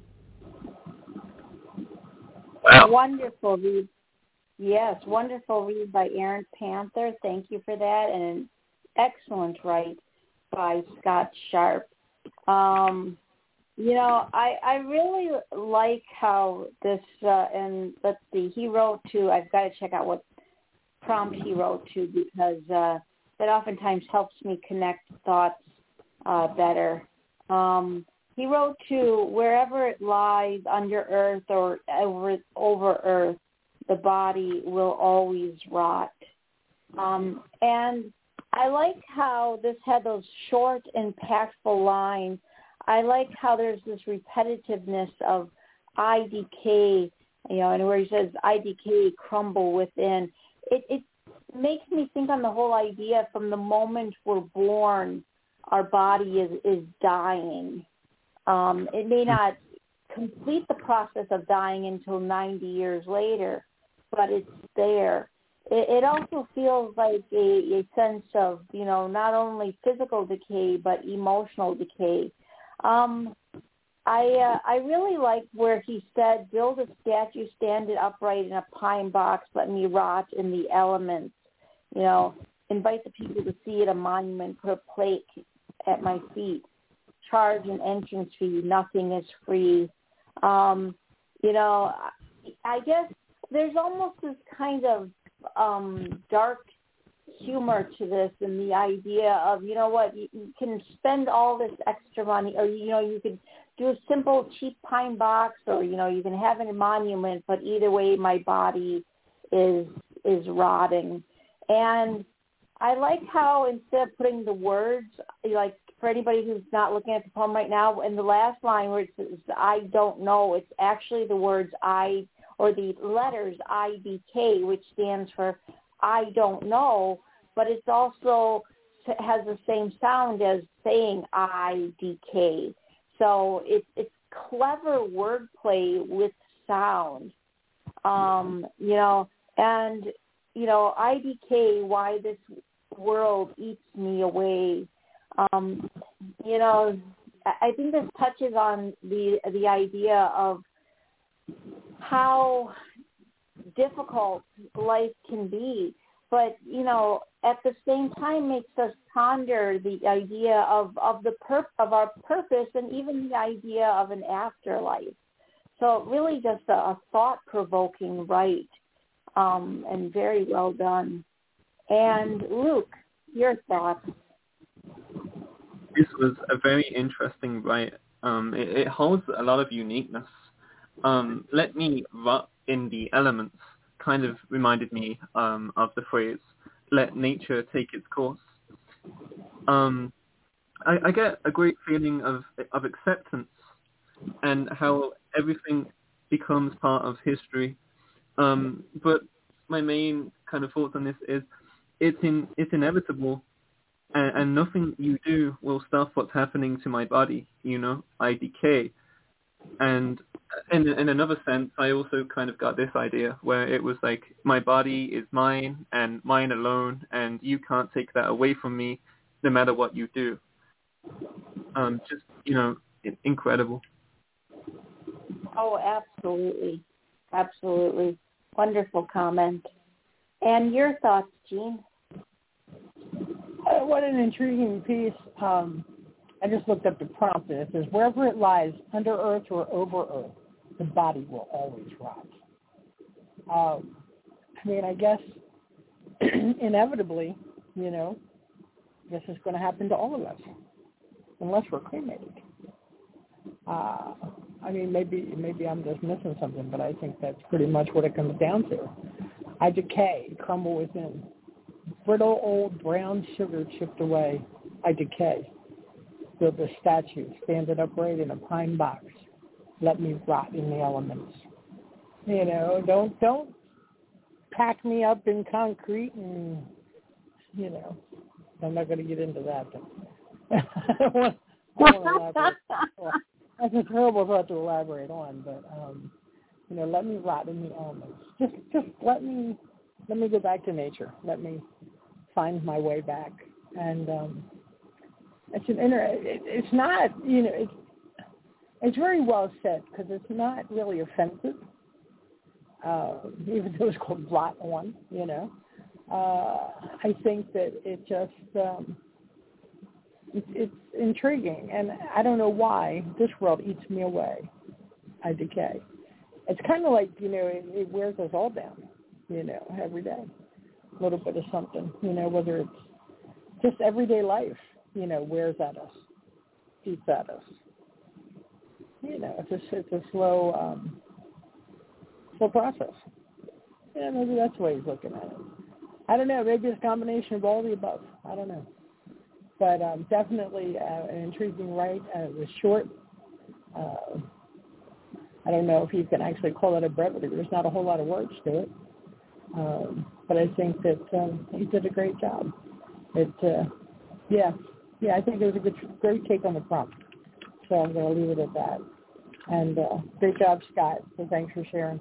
Wow. Wonderful read. Yes, wonderful read by Aaron Panther. Thank you for that. And an excellent write by Scott Sharp. Um, you know, I, I really like how this, uh, and let's see, he wrote to, I've got to check out what prompt he wrote to because uh, that oftentimes helps me connect thoughts uh, better. Um, he wrote to wherever it lies under earth or over, over earth, the body will always rot. Um, and I like how this had those short, impactful lines. I like how there's this repetitiveness of I decay, you know, and where he says I decay, crumble within. It, it makes me think on the whole idea from the moment we're born, our body is, is dying. Um, it may not complete the process of dying until ninety years later, but it's there. It, it also feels like a, a sense of, you know, not only physical decay, but emotional decay. Um, I uh, I really like where he said, build a statue, stand it upright in a pine box, let me rot in the elements. You know, invite the people to see it, a monument, put a plaque at my feet. charge an entrance fee. Nothing is free. Um, you know, I guess there's almost this kind of um, dark humor to this, and the idea of, you know what, you, you can spend all this extra money, or, you know, you could do a simple cheap pine box, or, you know, you can have a monument, but either way my body is is rotting. And I like how instead of putting the words, like for anybody who's not looking at the poem right now, in the last line where it says I don't know, it's actually the words I, or the letters I D K, which stands for I don't know, but it's also has the same sound as saying I D K. So it's it's clever wordplay with sound, um, you know, and, you know, I D K, why this world eats me away. Um, you know, I think this touches on the the idea of how difficult life can be, but, you know, at the same time makes us ponder the idea of, of the pur- of our purpose, and even the idea of an afterlife. So really just a, a thought-provoking write, um, and very well done. And Luke, your thoughts? This was a very interesting write. Um, it, it holds a lot of uniqueness. Um, let me rot in the elements kind of reminded me um, of the phrase, let nature take its course. Um, I, I get a great feeling of of acceptance and how everything becomes part of history. Um, but my main kind of thoughts on this is it's in, it's inevitable, and, and nothing you do will stop what's happening to my body. You know, I decay. And in, in another sense, I also kind of got this idea where it was like, my body is mine and mine alone, and you can't take that away from me no matter what you do. Um, just, you know, incredible. Oh, absolutely. Absolutely. Wonderful comment. And your thoughts, Jean? Uh, what an intriguing piece. Um, I just looked up the prompt, and it says, wherever it lies, under earth or over earth, the body will always rot. Um, I mean, I guess inevitably, you know, this is going to happen to all of us, unless we're cremated. Uh, I mean, maybe maybe I'm just missing something, but I think that's pretty much what it comes down to. I decay, crumble within. Brittle old brown sugar chipped away, I decay. Build a statue, stand it upright in a pine box. Let me rot in the elements. You know, don't don't pack me up in concrete, and, you know, I'm not going to get into that. But I don't want, I don't want to elaborate. That's a terrible thought to elaborate on, but um, you know, let me rot in the elements. Just just let me let me go back to nature. Let me find my way back. And um, it's an inter- it, it's not, you know, it's it's very well said, because it's not really offensive, uh, even though it's called rot on, you know. Uh, I think that it just, um, it, it's intriguing, and I don't know why this world eats me away. I decay. It's kind of like, you know, it, it wears us all down, you know, every day. A little bit of something, you know, whether it's just everyday life, you know, wears at us, eats at us. You know, it's a, it's a slow, um, slow process. Yeah, maybe that's the way he's looking at it. I don't know. Maybe it's a combination of all the above. I don't know. But um, definitely uh, an intriguing write. Uh, it was short. Uh, I don't know if you can actually call it a brevity. There's not a whole lot of words to it. Um, but I think that um, he did a great job. It, uh, yeah, yeah, I think it was a good, great take on the prompt. So I'm going to leave it at that. And uh, great job, Scott. So thanks for sharing.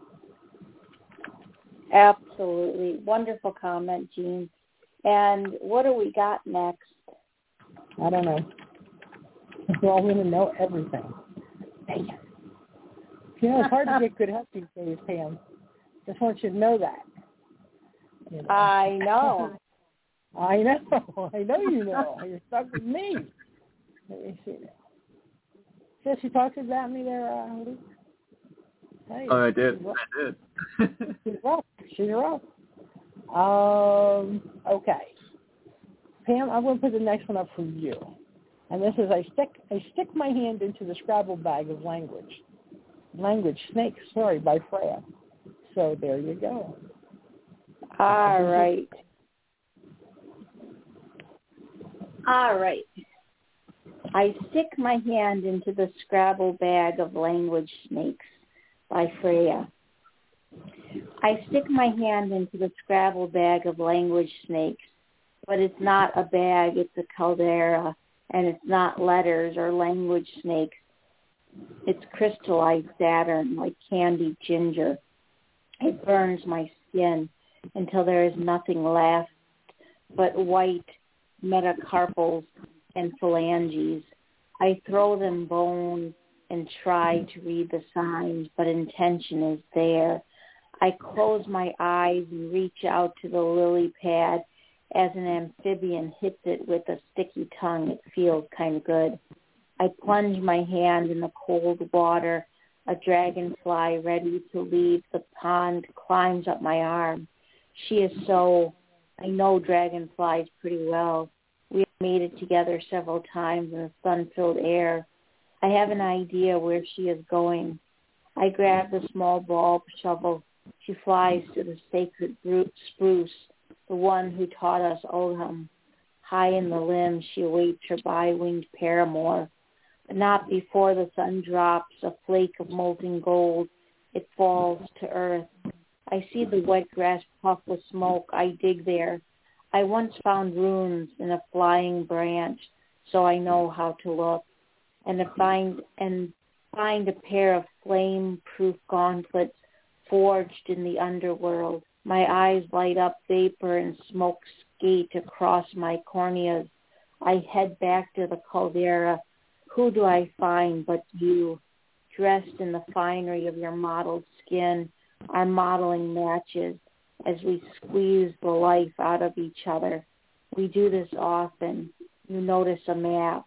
Absolutely. Wonderful comment, Jean. And what do we got next? I don't know. We're all going to know everything. Hey. You know, it's hard to get good help these days, Pam. Just want you to know that. You know. I know. I know. I know you know. You're stuck with me. Let me see now. Yes, you talked about me there, uh, Luke. Hey, oh, I did. I did. She's rough. She's rough. Um, okay. Pam, I'm going to put the next one up for you. And this is, I stick I stick my hand into the Scrabble bag of language. Language Snakes, sorry, by Freya. So there you go. All right. All right. I stick my hand into the Scrabble bag of language snakes by Freya. I stick my hand into the Scrabble bag of language snakes, but it's not a bag, it's a caldera, and it's not letters or language snakes. It's crystallized Saturn like candied ginger. It burns my skin until there is nothing left but white metacarpals and phalanges. I throw them bones and try to read the signs, but intention is there. I close my eyes and reach out to the lily pad. As an amphibian hits it with a sticky tongue, it feels kind of good. I plunge my hand in the cold water. A dragonfly ready to leave the pond climbs up my arm. She is so, I know dragonflies pretty well. We have made it together several times in the sun-filled air. I have an idea where she is going. I grab the small bulb shovel. She flies to the sacred spruce, the one who taught us Odham. High in the limbs, she awaits her bi-winged paramour. But not before the sun drops a flake of molten gold. It falls to earth. I see the wet grass puff with smoke. I dig there. I once found runes in a flying branch, so I know how to look. And to find and find a pair of flame-proof gauntlets forged in the underworld. My eyes light up, vapor and smoke skate across my corneas. I head back to the caldera. Who do I find but you, dressed in the finery of your mottled skin, our modeling matches as we squeeze the life out of each other. We do this often. You notice a map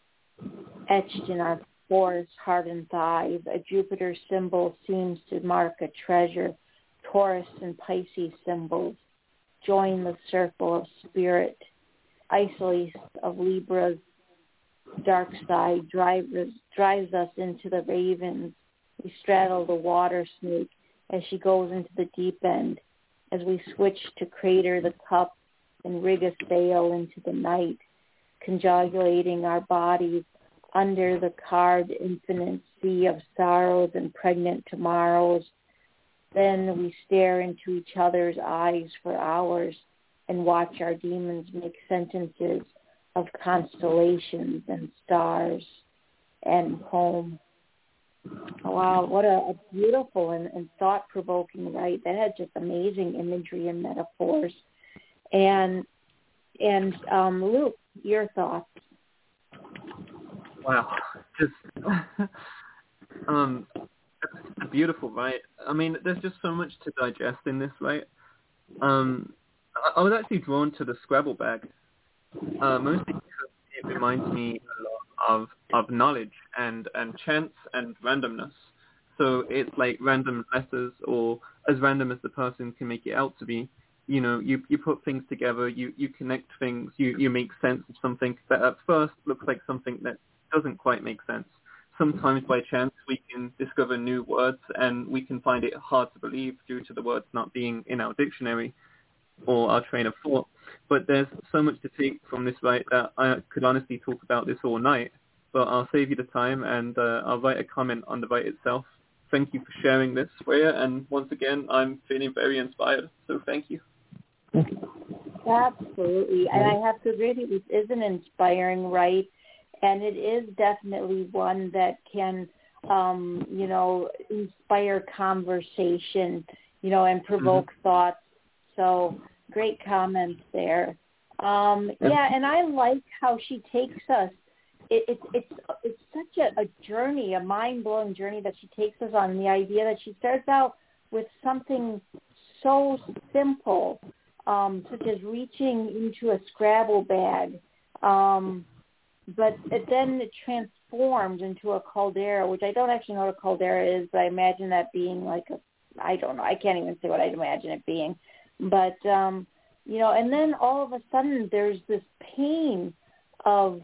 etched in our forest-hardened thighs. A Jupiter symbol seems to mark a treasure. Taurus and Pisces symbols join the circle of spirit. Isolate of Libra's dark side drives, drives us into the ravens. We straddle the water snake as she goes into the deep end. As we switch to crater the cup and rig a sail into the night, conjugulating our bodies under the carved infinite sea of sorrows and pregnant tomorrows. Then we stare into each other's eyes for hours and watch our demons make sentences of constellations and stars and home. Wow, what a, a beautiful and, and thought-provoking write. That had just amazing imagery and metaphors. And and um, Luke, your thoughts? Wow, just um, it's beautiful, right? I mean, there's just so much to digest in this, right? Um, I, I was actually drawn to the Scrabble bag, uh, mostly because it reminds me a lot of of knowledge and and chance and randomness. So it's like random letters, or as random as the person can make it out to be. You know, you you put things together, you you connect things, you you make sense of something that at first looks like something that doesn't quite make sense. Sometimes by chance we can discover new words, and we can find it hard to believe due to the words not being in our dictionary or our train of thought. But there's so much to take from this write that I could honestly talk about this all night. But I'll save you the time, and uh, I'll write a comment on the write itself. Thank you for sharing this, Freya, and once again, I'm feeling very inspired, so thank you. Absolutely, and I have to agree that this is an inspiring write, and it is definitely one that can, um, you know, inspire conversation, you know, and provoke mm-hmm. thoughts. So great comments there. Um, yeah, and I like how she takes us. It, it, it's it's such a, a journey, a mind-blowing journey that she takes us on. The idea that she starts out with something so simple, um, such as reaching into a Scrabble bag, um, but it, then it trans, forms into a caldera, which I don't actually know what a caldera is, but I imagine that being like a, I don't know, I can't even say what I'd imagine it being. But, um, you know, and then all of a sudden there's this pain of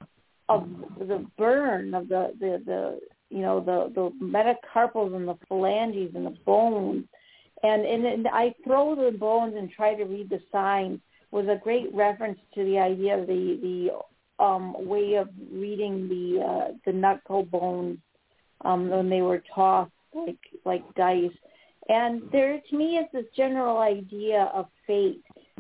of the burn of the, the, the you know, the, the metacarpals and the phalanges and the bones. And, and and I throw the bones and try to read the signs was a great reference to the idea of the, the um, way of reading the uh, the knuckle bones um, when they were tossed like like dice. And there, to me, it's this general idea of fate,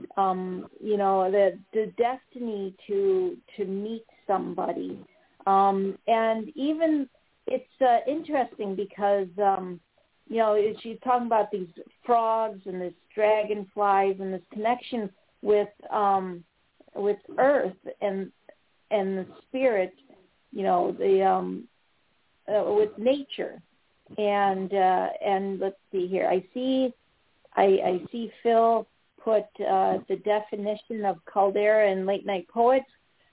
um, you know, the the destiny to to meet somebody. Um, and even it's uh, interesting because, um, you know, she's talking about these frogs and this dragonflies and this connection with um, with Earth and and the spirit, you know, the um, uh, with nature. And uh, and let's see here. I see, I, I see Phil put uh, the definition of caldera in Late Night Poets.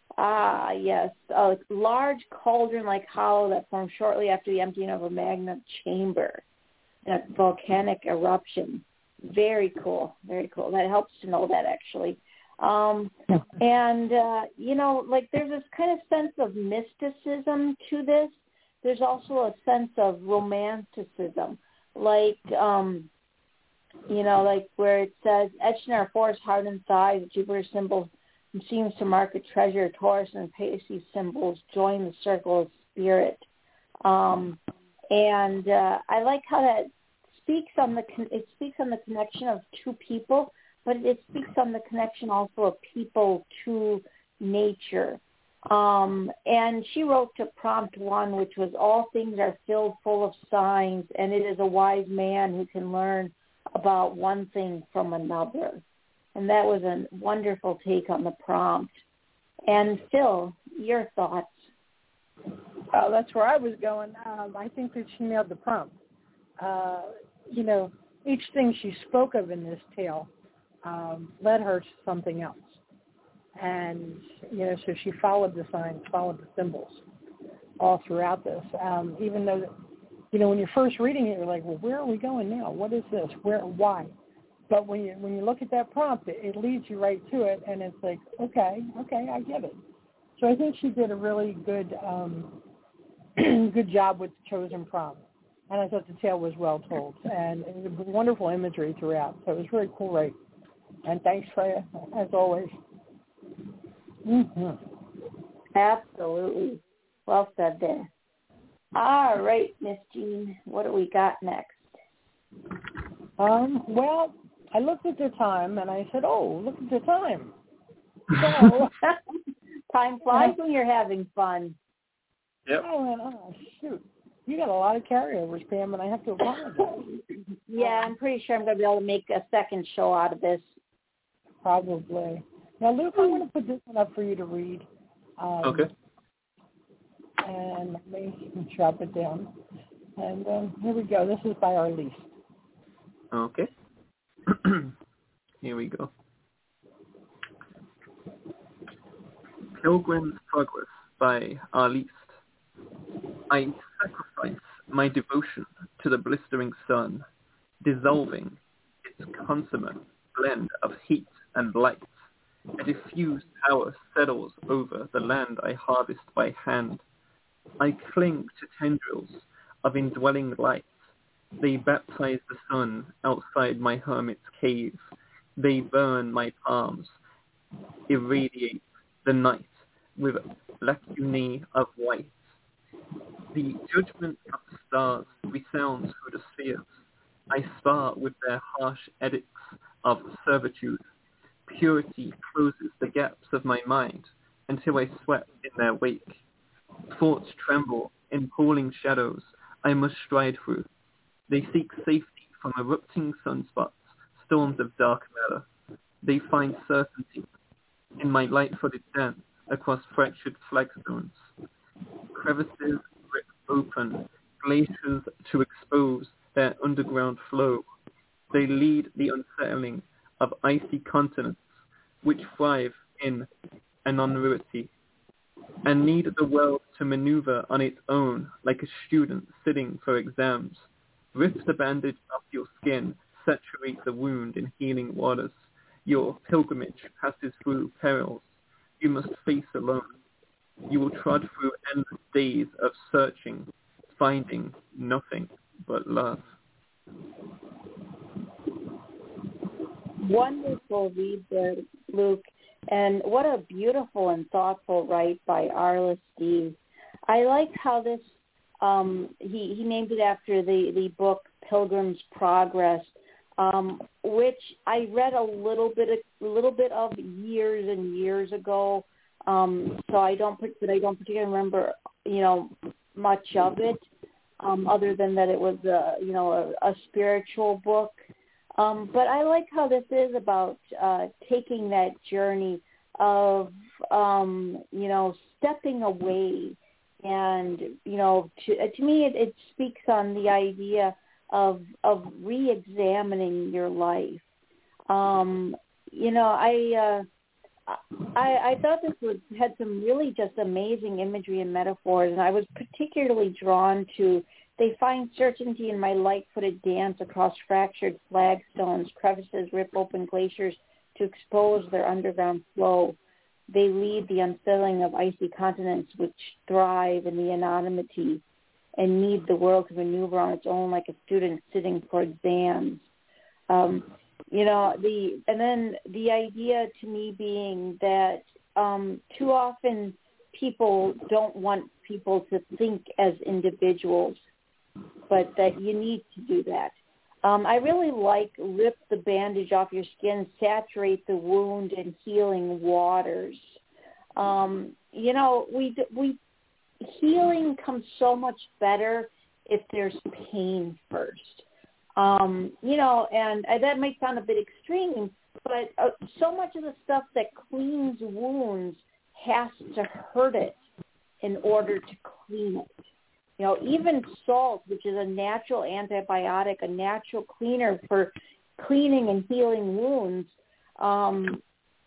Ah, yes, a large cauldron-like hollow that formed shortly after the emptying of a magma chamber. That volcanic eruption. Very cool. Very cool. That helps to know that actually. Um, and uh, you know, like there's this kind of sense of mysticism to this. There's also a sense of romanticism, like, um, you know, like where it says, etched in our forest hardened thighs, Jupiter symbol seems to mark a treasure. Taurus and Pisces symbols join the circle of spirit. Um, and uh, I like how that speaks on the, con- it speaks on the connection of two people, but it speaks on the connection also of people to nature. Um, and she wrote to prompt one, which was, all things are filled full of signs, and it is a wise man who can learn about one thing from another. And that was a wonderful take on the prompt. And Phil, your thoughts? Oh, that's where I was going. Um, I think that she nailed the prompt. Uh, you know, each thing she spoke of in this tale um, led her to something else. And, you know, so she followed the signs, followed the symbols all throughout this. Um, even though, you know, when you're first reading it, you're like, well, where are we going now? What is this? Where? Why? But when you when you look at that prompt, it, it leads you right to it, and it's like, okay, okay, I get it. So I think she did a really good um, good job with the chosen prompt. And I thought the tale was well told. And it was wonderful imagery throughout. So it was really cool, right? And thanks, Freya, as always. Mm-hmm. Absolutely. Well said there. All right, Miss Jean, what do we got next? Um, well, I looked at the time, and I said, oh, look at the time. So, time flies when you're having fun. Yep. I went, oh, shoot. You got a lot of carryovers, Pam, and I have to apologize. Yeah, I'm pretty sure I'm going to be able to make a second show out of this. Probably. Now, Luke, I'm going to put this one up for you to read. Um, Okay. And let me chop it down. And um, here we go. This is by Arlise. Okay. Here we go. Pilgrim's Progress by Arlise. I sacrifice my devotion to the blistering sun, dissolving its consummate blend of heat and light. A diffused power settles over the land I harvest by hand. I cling to tendrils of indwelling light. They baptize the sun outside my hermit's cave. They burn my palms, irradiate the night with lacunae of white. The judgment of the stars resounds through the spheres. I spar with their harsh edicts of servitude. Purity closes the gaps of my mind until I sweat in their wake. Thoughts tremble in pooling shadows I must stride through. They seek safety from erupting sunspots, storms of dark matter. They find certainty in my light-footed dance across fractured flagstones. Crevices rip open, glaciers to expose their underground flow. They lead the unsettling of icy continents which thrive in anonymity and need the world to maneuver on its own like a student sitting for exams. Rip the bandage off your skin, saturate the wound in healing waters. Your pilgrimage passes through perils you must face alone. You will trod through endless days of searching, finding nothing but love. Wonderful read there, Luke. And what a beautiful and thoughtful write by Arliss Dees. I like how this, um, he, he named it after the, the book Pilgrim's Progress, um, which I read a little bit, a little bit of years and years ago. Um, so I don't, but I don't particularly remember, you know, much of it, um, other than that it was, a, you know, a, a spiritual book. Um, but I like how this is about uh, taking that journey of, um, you know, stepping away. And, you know, to, uh, to me it, it speaks on the idea of of re-examining your life. Um, you know, I, uh, I I thought this was had some really just amazing imagery and metaphors, and I was particularly drawn to they find certainty in my light-footed dance across fractured flagstones, crevices rip open glaciers to expose their underground flow. They lead the unfurling of icy continents which thrive in the anonymity and need the world to maneuver on its own like a student sitting for exams. Um, you know, the and then the idea to me being that um, too often people don't want people to think as individuals, but that you need to do that. Um, I really like rip the bandage off your skin, saturate the wound in healing waters. Um, you know, we we healing comes so much better if there's pain first. Um, you know, and uh, that might sound a bit extreme, but uh, so much of the stuff that cleans wounds has to hurt it in order to clean it. You know, even salt, which is a natural antibiotic, a natural cleaner for cleaning and healing wounds, um,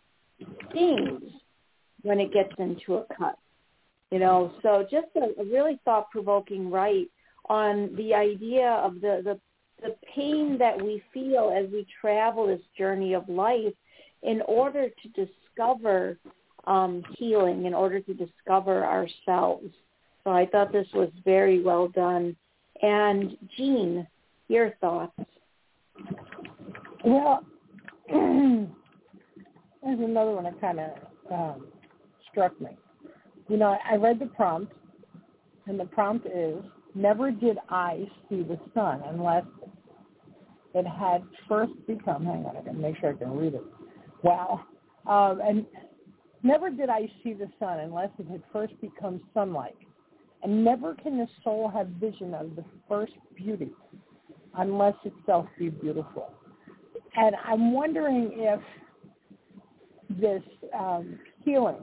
stings when it gets into a cut. You know, so just a, a really thought-provoking write on the idea of the, the, the pain that we feel as we travel this journey of life in order to discover um, healing, in order to discover ourselves. So I thought this was very well done. And Jean, your thoughts? Well, there's another one that kind of um, struck me. You know, I read the prompt, and the prompt is, never did I see the sun unless it had first become, hang on, I can make sure I can read it. Wow. Um, and never did I see the sun unless it had first become sunlight. And never can the soul have vision of the first beauty unless itself be beautiful. And I'm wondering if this um, healing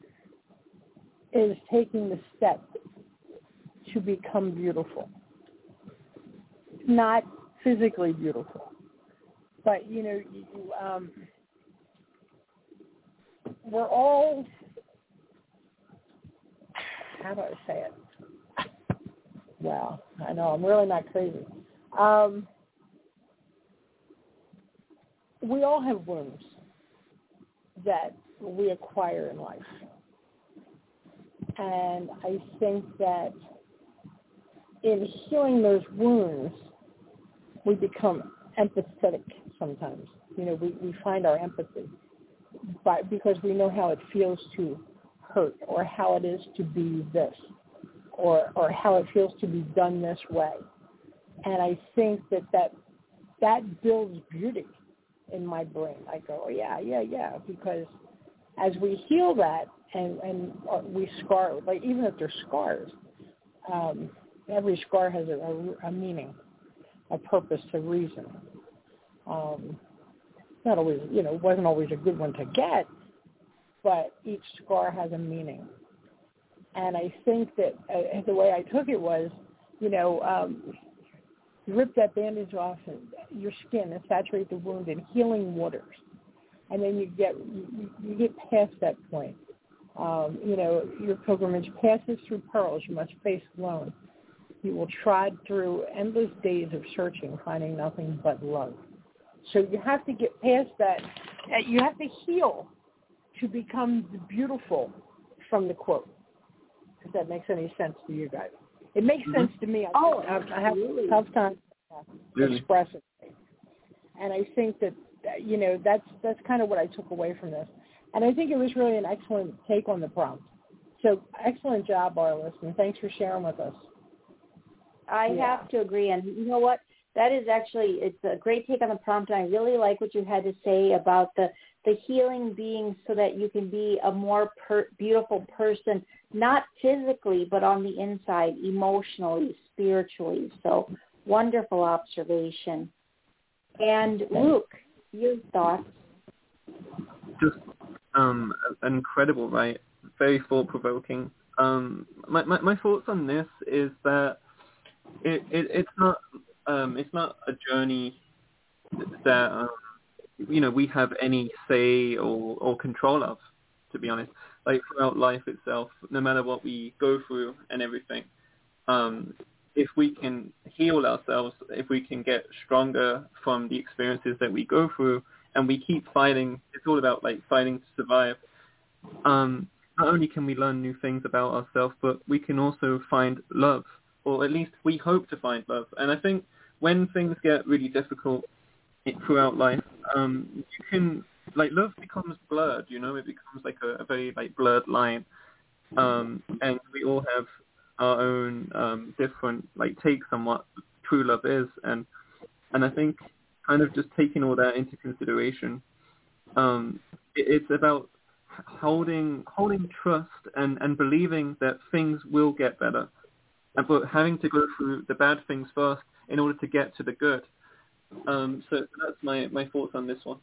is taking the step to become beautiful. Not physically beautiful, but, you know, you, um, we're all, how do I say it? Well, I know, I'm really not crazy. Um, we all have wounds that we acquire in life. And I think that in healing those wounds, we become empathetic sometimes. You know, we, we find our empathy by, because we know how it feels to hurt or how it is to be this. Or, or how it feels to be done this way. And I think that that, that builds beauty in my brain. I go, oh, yeah, yeah, yeah, because as we heal that and, and we scar, like even if they're scars, um, every scar has a, a, a meaning, a purpose, a reason. Um, not always, you know, it wasn't always a good one to get, but each scar has a meaning. And I think that uh, the way I took it was, you know, um, you rip that bandage off and your skin and saturate the wound in healing waters. And then you get you, you get past that point. Um, you know, your pilgrimage passes through pearls you must face alone. You will trod through endless days of searching, finding nothing but love. So you have to get past that. You have to heal to become the beautiful from the quote. If that makes any sense to you guys. It makes mm-hmm. sense to me. I, oh, I have a tough time really? expressing it. And I think that, you know, that's that's kind of what I took away from this. And I think it was really an excellent take on the prompt. So excellent job, Arliss, and thanks for sharing with us. I yeah. have to agree. And you know what? That is actually, it's a great take on the prompt, and I really like what you had to say about the, the healing being so that you can be a more per, beautiful person, not physically, but on the inside, emotionally, spiritually. So wonderful observation. And Luke, your thoughts? Just um, incredible, right? Very thought-provoking. Um, my, my, my thoughts on this is that it, it it's not um, it's not a journey that um, you know we have any say or, or control of, to be honest. Like throughout life itself, no matter what we go through and everything, um, if we can heal ourselves, if we can get stronger from the experiences that we go through, and we keep fighting, it's all about like fighting to survive. Um, not only can we learn new things about ourselves, but we can also find love, or at least we hope to find love. And I think when things get really difficult throughout life, um, you can, like, love becomes blurred, you know, it becomes like a, a very like blurred line. Um, and we all have our own um, different like takes on what true love is. And, and I think kind of just taking all that into consideration, um, it, it's about holding holding trust and, and believing that things will get better, and but having to go through the bad things first in order to get to the good. Um, so that's my, my thoughts on this one.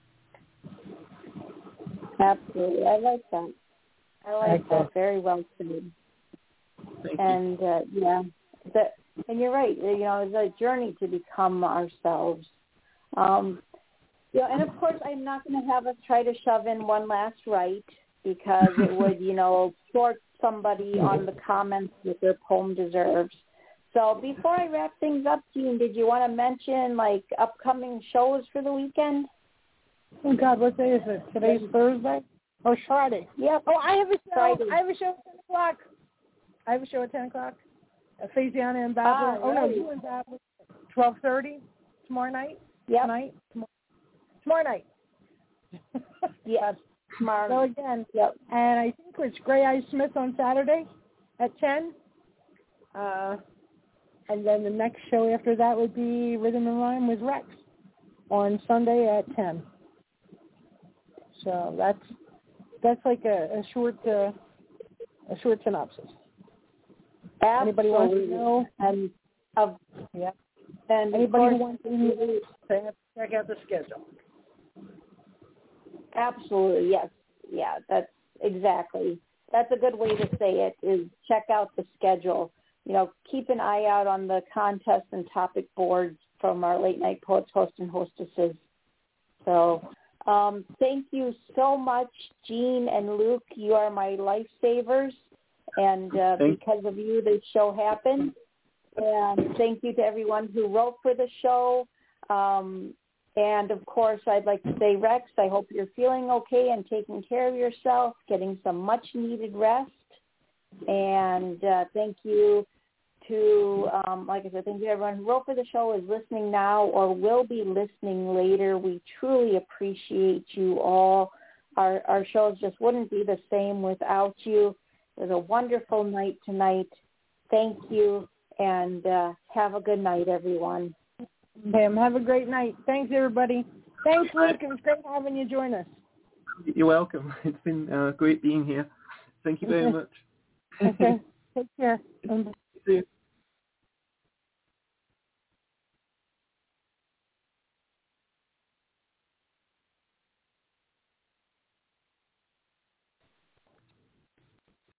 Absolutely, I like that. I like Thank that. you. Very well said. Thank and uh, yeah, that, and you're right. You know, it's a journey to become ourselves. Um, you know, and of course, I'm not going to have us try to shove in one last right, because it would, you know, short somebody on the comments that their poem deserves. So before I wrap things up, Jean, did you want to mention like upcoming shows for the weekend? Oh God, what day is it? Today's Thursday or Friday? Yep. Oh, I have a show. Friday. I have a show at ten o'clock. I have a show at ten o'clock. Faziana and Babylon. Ah, oh no, right. you and Babylon. Twelve thirty tomorrow night. Yep. Tonight. Tomorrow, tomorrow night. Yes. Tomorrow. So again. Yep. And I think it's Gray Eyes Smith on Saturday at ten. Uh, and then the next show after that would be Rhythm and Rhyme with Rex on Sunday at ten. So that's that's like a, a short uh, a short synopsis. Absolutely. Anybody wants to know? And of yeah. And anybody course, who wants to know, they have to check out the schedule. Absolutely, yes. Yeah, that's exactly. That's a good way to say it, is check out the schedule. You know, keep an eye out on the contest and topic boards from our Late Night Poets host and hostesses. So um, thank you so much, Jean and Luke. You are my lifesavers, and uh, because of you, this show happened. And thank you to everyone who wrote for the show. Um, and, of course, I'd like to say, Rex, I hope you're feeling okay and taking care of yourself, getting some much-needed rest. And uh, thank you to, um, like I said, thank you to everyone who wrote for the show, is listening now, or will be listening later. We truly appreciate you all. Our, our shows just wouldn't be the same without you. It was a wonderful night tonight. Thank you, and uh, have a good night, everyone. Pam, have a great night. Thanks, everybody. Thanks, Luke. It was great having you join us. You're welcome. It's been uh, great being here. Thank you very much. Okay. Take care. See you.